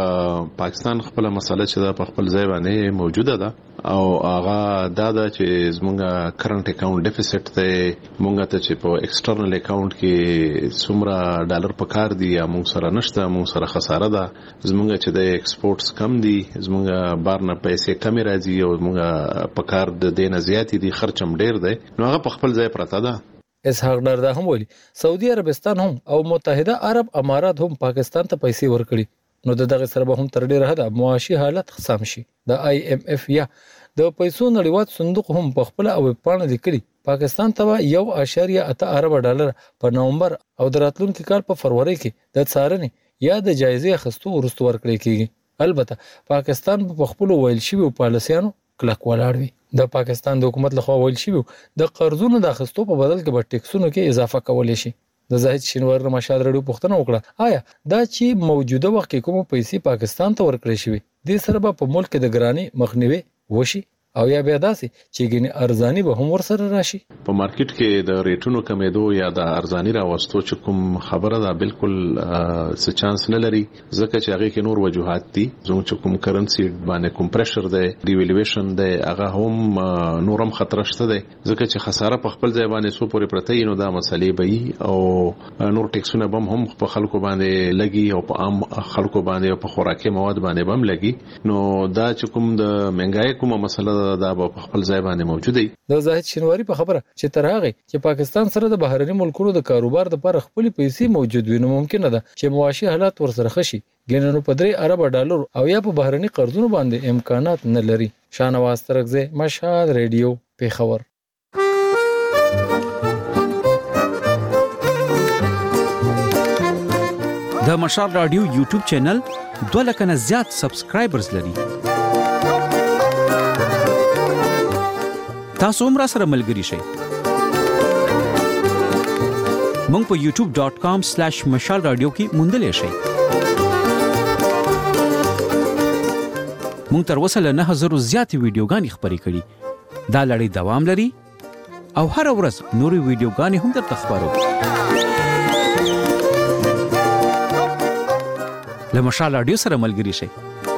کې پاکستان خپل مسله چې دا په خپل ځای باندې موجوده ده او هغه دا ده چې زمونږ کرنٹ اکاونټ ډیفیسټ ته مونږ ته چې په ایکسټرنل اکاونټ کې څومره ډالر پکار دي یا مونږ سره نشته، مونږ سره خساره ده. زمونږ چې د ایکسپورټس کم دي، زمونږ بارنه پیسې کم راځي او زمونږ پکار د دینه زیات دي، خرچم ډیر دی نو هغه په خپل ځای پراته ده. اسحاق ډار دا هم ویلي سعودي عربستان هم او متحده عرب امارات هم پاکستان ته پیسې ورکړي نو د دغه سره به هم تر ډیره حد معاشي حالت خصام شي. د آی ایم ایف یا د پیسو نړیوال صندوق هم په خپل او پاڼه لیکلي پاکستان ته یو اشاریه اته ارب ډالر په نومبر او د راتلونکي کال په فروری کې د څارنې یا د جایزې اخیستو وروسته ورکړي کیږي. البته پاکستان په خپل ویل شوی پالیسیانو کلک ولاړ وي. د پاکستان د حکومت لخوا ویل شوی د قرضونو د اخیستو په بدل کې به ټیکسونو کې اضافه کولای شي. د زاهد شینوار مشال رادیو پښتنه وکړه آیا دا چې موجوده وخت کې کوم پیسې پاکستان ته ورکړې شوی د سره په ملک د ګرانی مخنیوي وشي؟ او یا بیا داسې چې ګنې ارزانی به هم ورسره راشي. په مارکیټ کې د ریټونو کمیدو یا د ارزانی راوستو چې کوم خبره ده بالکل څه چانس نه لري ځکه چې هغه کې نور وجوهات دي. زموږ چې کوم کرنسي باندې کوم پریشر دی ډیویلویشن دی هغه هم نورم خطر شته دی ځکه چې خساره په خپل ځای باندې سو پورې پرته نو دا مسلې به او نور ټیکسونه بم هم په خلکو باندې لګي او په عام خلکو باندې او په خوراکي مواد باندې بم لګي نو دا چې کوم د منګای کومه مسله دا په خپل ځای باندې موجوده دی. د زاهد شینواری په خبره چې تر هغه چې پاکستان سره د بهرني ملکونو د کاروبار لپاره خپل پیسې موجود وي نو ممکن ده چې معاشي حالات ورسره خشي ګیننو په درې ارب ډالر او یا په بهرني قرضونو باندې امکانات نه لري. شانواز ترغزه مشهد ریډیو پیښور. د مشال رادیو یوټیوب چینل دوه لک نه زیات سبسکرایبرز لري. تاسو هم را سره ملګري شئ. مونږ په یوټیوب ډاٹ کام سلیش مشال رادیو کې موندلې شئ. مونږ تر اوسه له نه هزار زیات ویډیوګانې خپرې کړي. دا لړۍ دوام لري او هر ورځ نوري ویډیوګانې هم درته خبرو. له مشال رادیو سره ملګري شئ.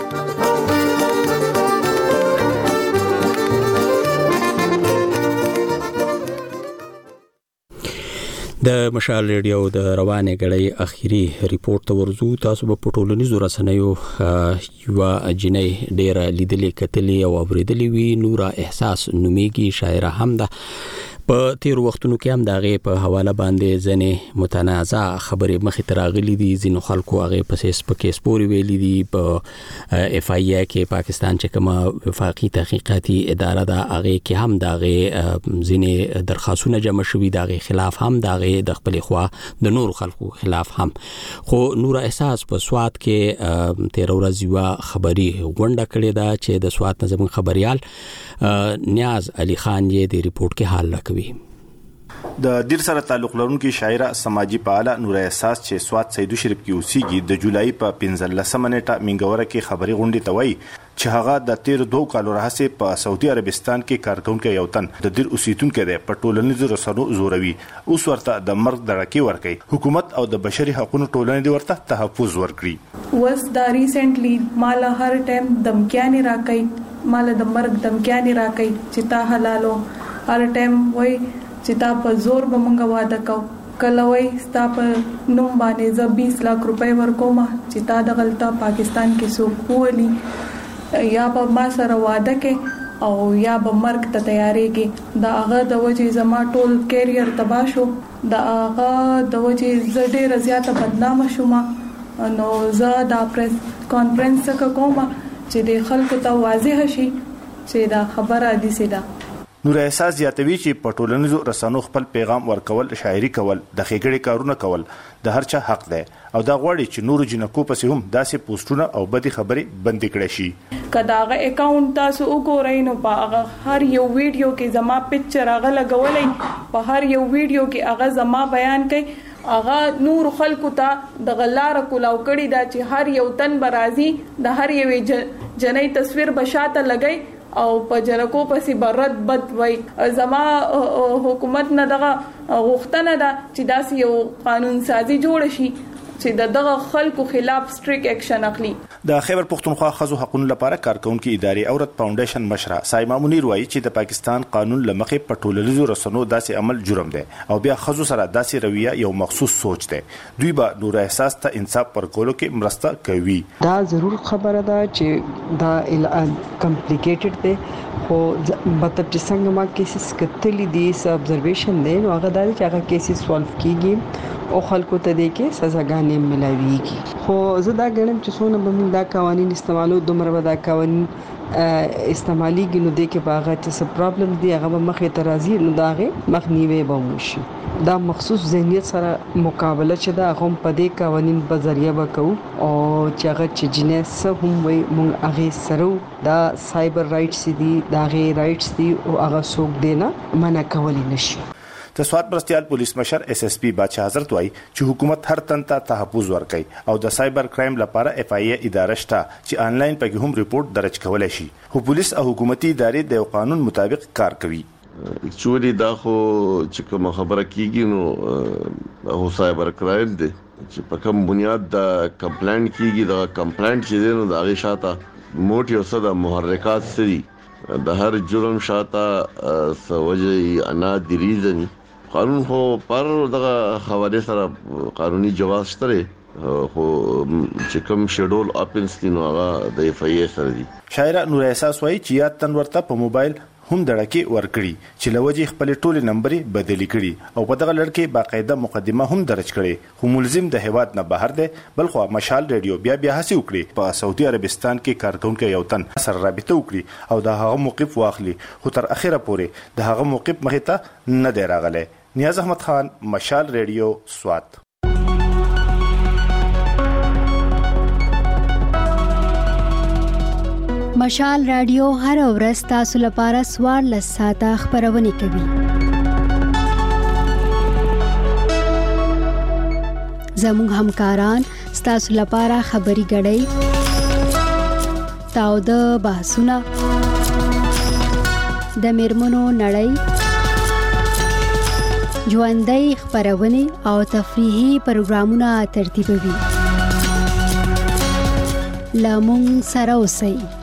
د مشال ریډیو د روانه غړې اخیری ریپورت ته ورزو. تاسو په ټولنیزو رسنیو یو جنې ډیر لیدلې کتلې او اوریدلې وی. نورا احساس نومیږي شاعره هم ده. په تیر وختونو کې هم دغه په حواله باندې ځنې متنازع خبرې مخې ته راغلي دي. ځینو خلکو هغه په سپکې سپوري ویلي دي. په اف ای ای کې پاکستان چې کومه وفاقي تحقیقاتي اداره ده هغه کې هم دغه ځینې درخواستونه جمع شوي دغه خلاف هم دغه د خپل خوا د نور خلکو خلاف هم. خو نور احساس په سواد کې تیر ورځ یو خبري غونډه کړې ده چې د سواد نظم خبريال نیاز علي خان یې د ریپورت کې حال راکوي. د دیر سره تعلق لرونکي شاعره سماجی فعاله نور احساس چې سواد سیدو شریف کې اوسېږي د جولای په پنځلسمه نیټه منګوره کې خبري غونډه توي چې هغه د تیر دوه کالو راهسه په سعودي عربستان کې کارکونکو یو تن د دیر اوسیدونکو د پټولنیزو رسنو زوروي اوس ورته د مرګ درکې ورکي. حکومت او د بشري حقوقو ټولنې د ورته تحفظ ورکړي. وس دا ریسنټلی مال هر ټایم دمکیانې راکې مال د مرګ دمکیانې راکې چې تا حلالو هر ټایم وای چې تا په زور به مونږ واده کو کله وای ستا په نوم باندې ز بیس لک روپۍ ورکوم چې تا د غلطه پاکستان کې سو پولی یا به ما سره واده کې او یا به مرګ ته تیارې کې دا هغه د وجې زما ټول کیریئر تباہ شو. دا هغه د وجې ز ډېر زیاته بدنامه شوم. نو زه دا پریس کانفرنس څخه کوم چې د خلکو ته واضح شي چې دا خبره دي سیده. نور احساس زیاتوي چې په ټولنیزو رسنو خپل پیغام ورکول شاعري کول د خېګړې کارونه کول د هر چا حق دی او دا غواړي چې نور جنکو پسې هم داسې پوسټونه او بدی خبرې بند کړي شي. کداغه اکاونټ تاسو وګورئ نو په هغه هر یو ویډیو کې زما پکچر هغه لګولې په هر یو ویډیو کې هغه زما بیان کوي. هغه نور خلکو ته د غلار کولاو کړي دا چې هر یو تن برازي د هر یو جنې تصویر بشاته لګي او په جرکو پسې برد بد وای. زما حکومت نه دغه غوښتنه ده چې داسې یو قانون سازي جوړ شي چې د دغه خلکو خلاف سټریک اکشن اخلي. د خیبر پختونخوا خزو حقوقو لپاره کارکونکو ادارې اورت فاونډیشن مشره سایما منیر وایي چې د پاکستان قانون لمخې په ټولنیزو رسنو داسې عمل جرم دی او بیا خزو سره داسې رویه یو مخصوص سوچ دی. دوی به نور احساس ته انصاف ورکولو کې مرسته کوي. دا ضرور خبره ده چې دا کمپلیکیټډ دی خو مطلب چې څنګه ما کیسز کتلې دي س ابزرویشن دی نو هغه دا چې هغه کیسز سولف کیږي او خلکو ته د کې سزاګانې ملاويږي. خو زه دا ګڼم چې څونه به موږ دا قوانين استعمالو دومره به دا قوانين استعماليږي نو د کې باغه چې څه پرابلم دی هغه مخې ته راځي نو داغه مخنیوي به وشي. دا مخصوص ذهنیت سره مقابله چې دا هم په دې قوانين په ذریعہ وکاو او چې هغه چې جنس هم وي موږ هغه سره دا سایبر رائټس دي دا غي رائټس دي او هغه څوک دی نه منع کولی نشي. د سواد مرستيال پولیس مشر اس اس پی بادشاہ حضرت وای چې حکومت هر تن ته تحفظ ورکړي او د سایبر کرایم لپاره اف آی ای اداره شته چې آنلاین پکې هم ریپورت درج کولای شي. خو پولیس او حکومتي ادارې د قانون مطابق کار کوي. اکچولی دا خو چې کوم خبره کیږي نو هو سایبر کرایم دی چې په کوم بنیاد د کمپلینټ کیږي دا کمپلینټ چې دی نو دا غي شاته موټي او صدا محرکات سری د هر جرم شاته سوجي انا د ریزنی قانون خو پر دغه حواله سره قانوني جواز شته خو چې کوم شیډول اپنس دي نو هغه د اف آی ای سره دي. شاعره نور احساس وایي چې یاد تن ورته په موبایل هم دړکی ورکړي چې لوجي خپل ټولې نمبرې بدلی کړي او په دغه لړ کې باقاعده مقدمه هم درج کړي. خو ملزم د هواد نه بهر دی بل خو مشال ریډیو بیا بیا هڅه وکړي په سعودي عربستان کې کارکونکو یو تن سره رابطه وکړي او د هغه موقف واخلي خو تر اخره پورې د هغه موقف مخې ته نه دی راغلی. نیاز احمد خان، مشال ریډیو، سوات. مشال رادیو هر ورځ تاسو لپاره سوار لساته خبرونه کوي. زموږ همکاران تاسو لپاره خبري غړي تاو د بحثونه د میرمنو نړۍ ژوندۍ خبرونه او تفریحي پروګرامونه ترتیبوي. لامون سره اوسئ.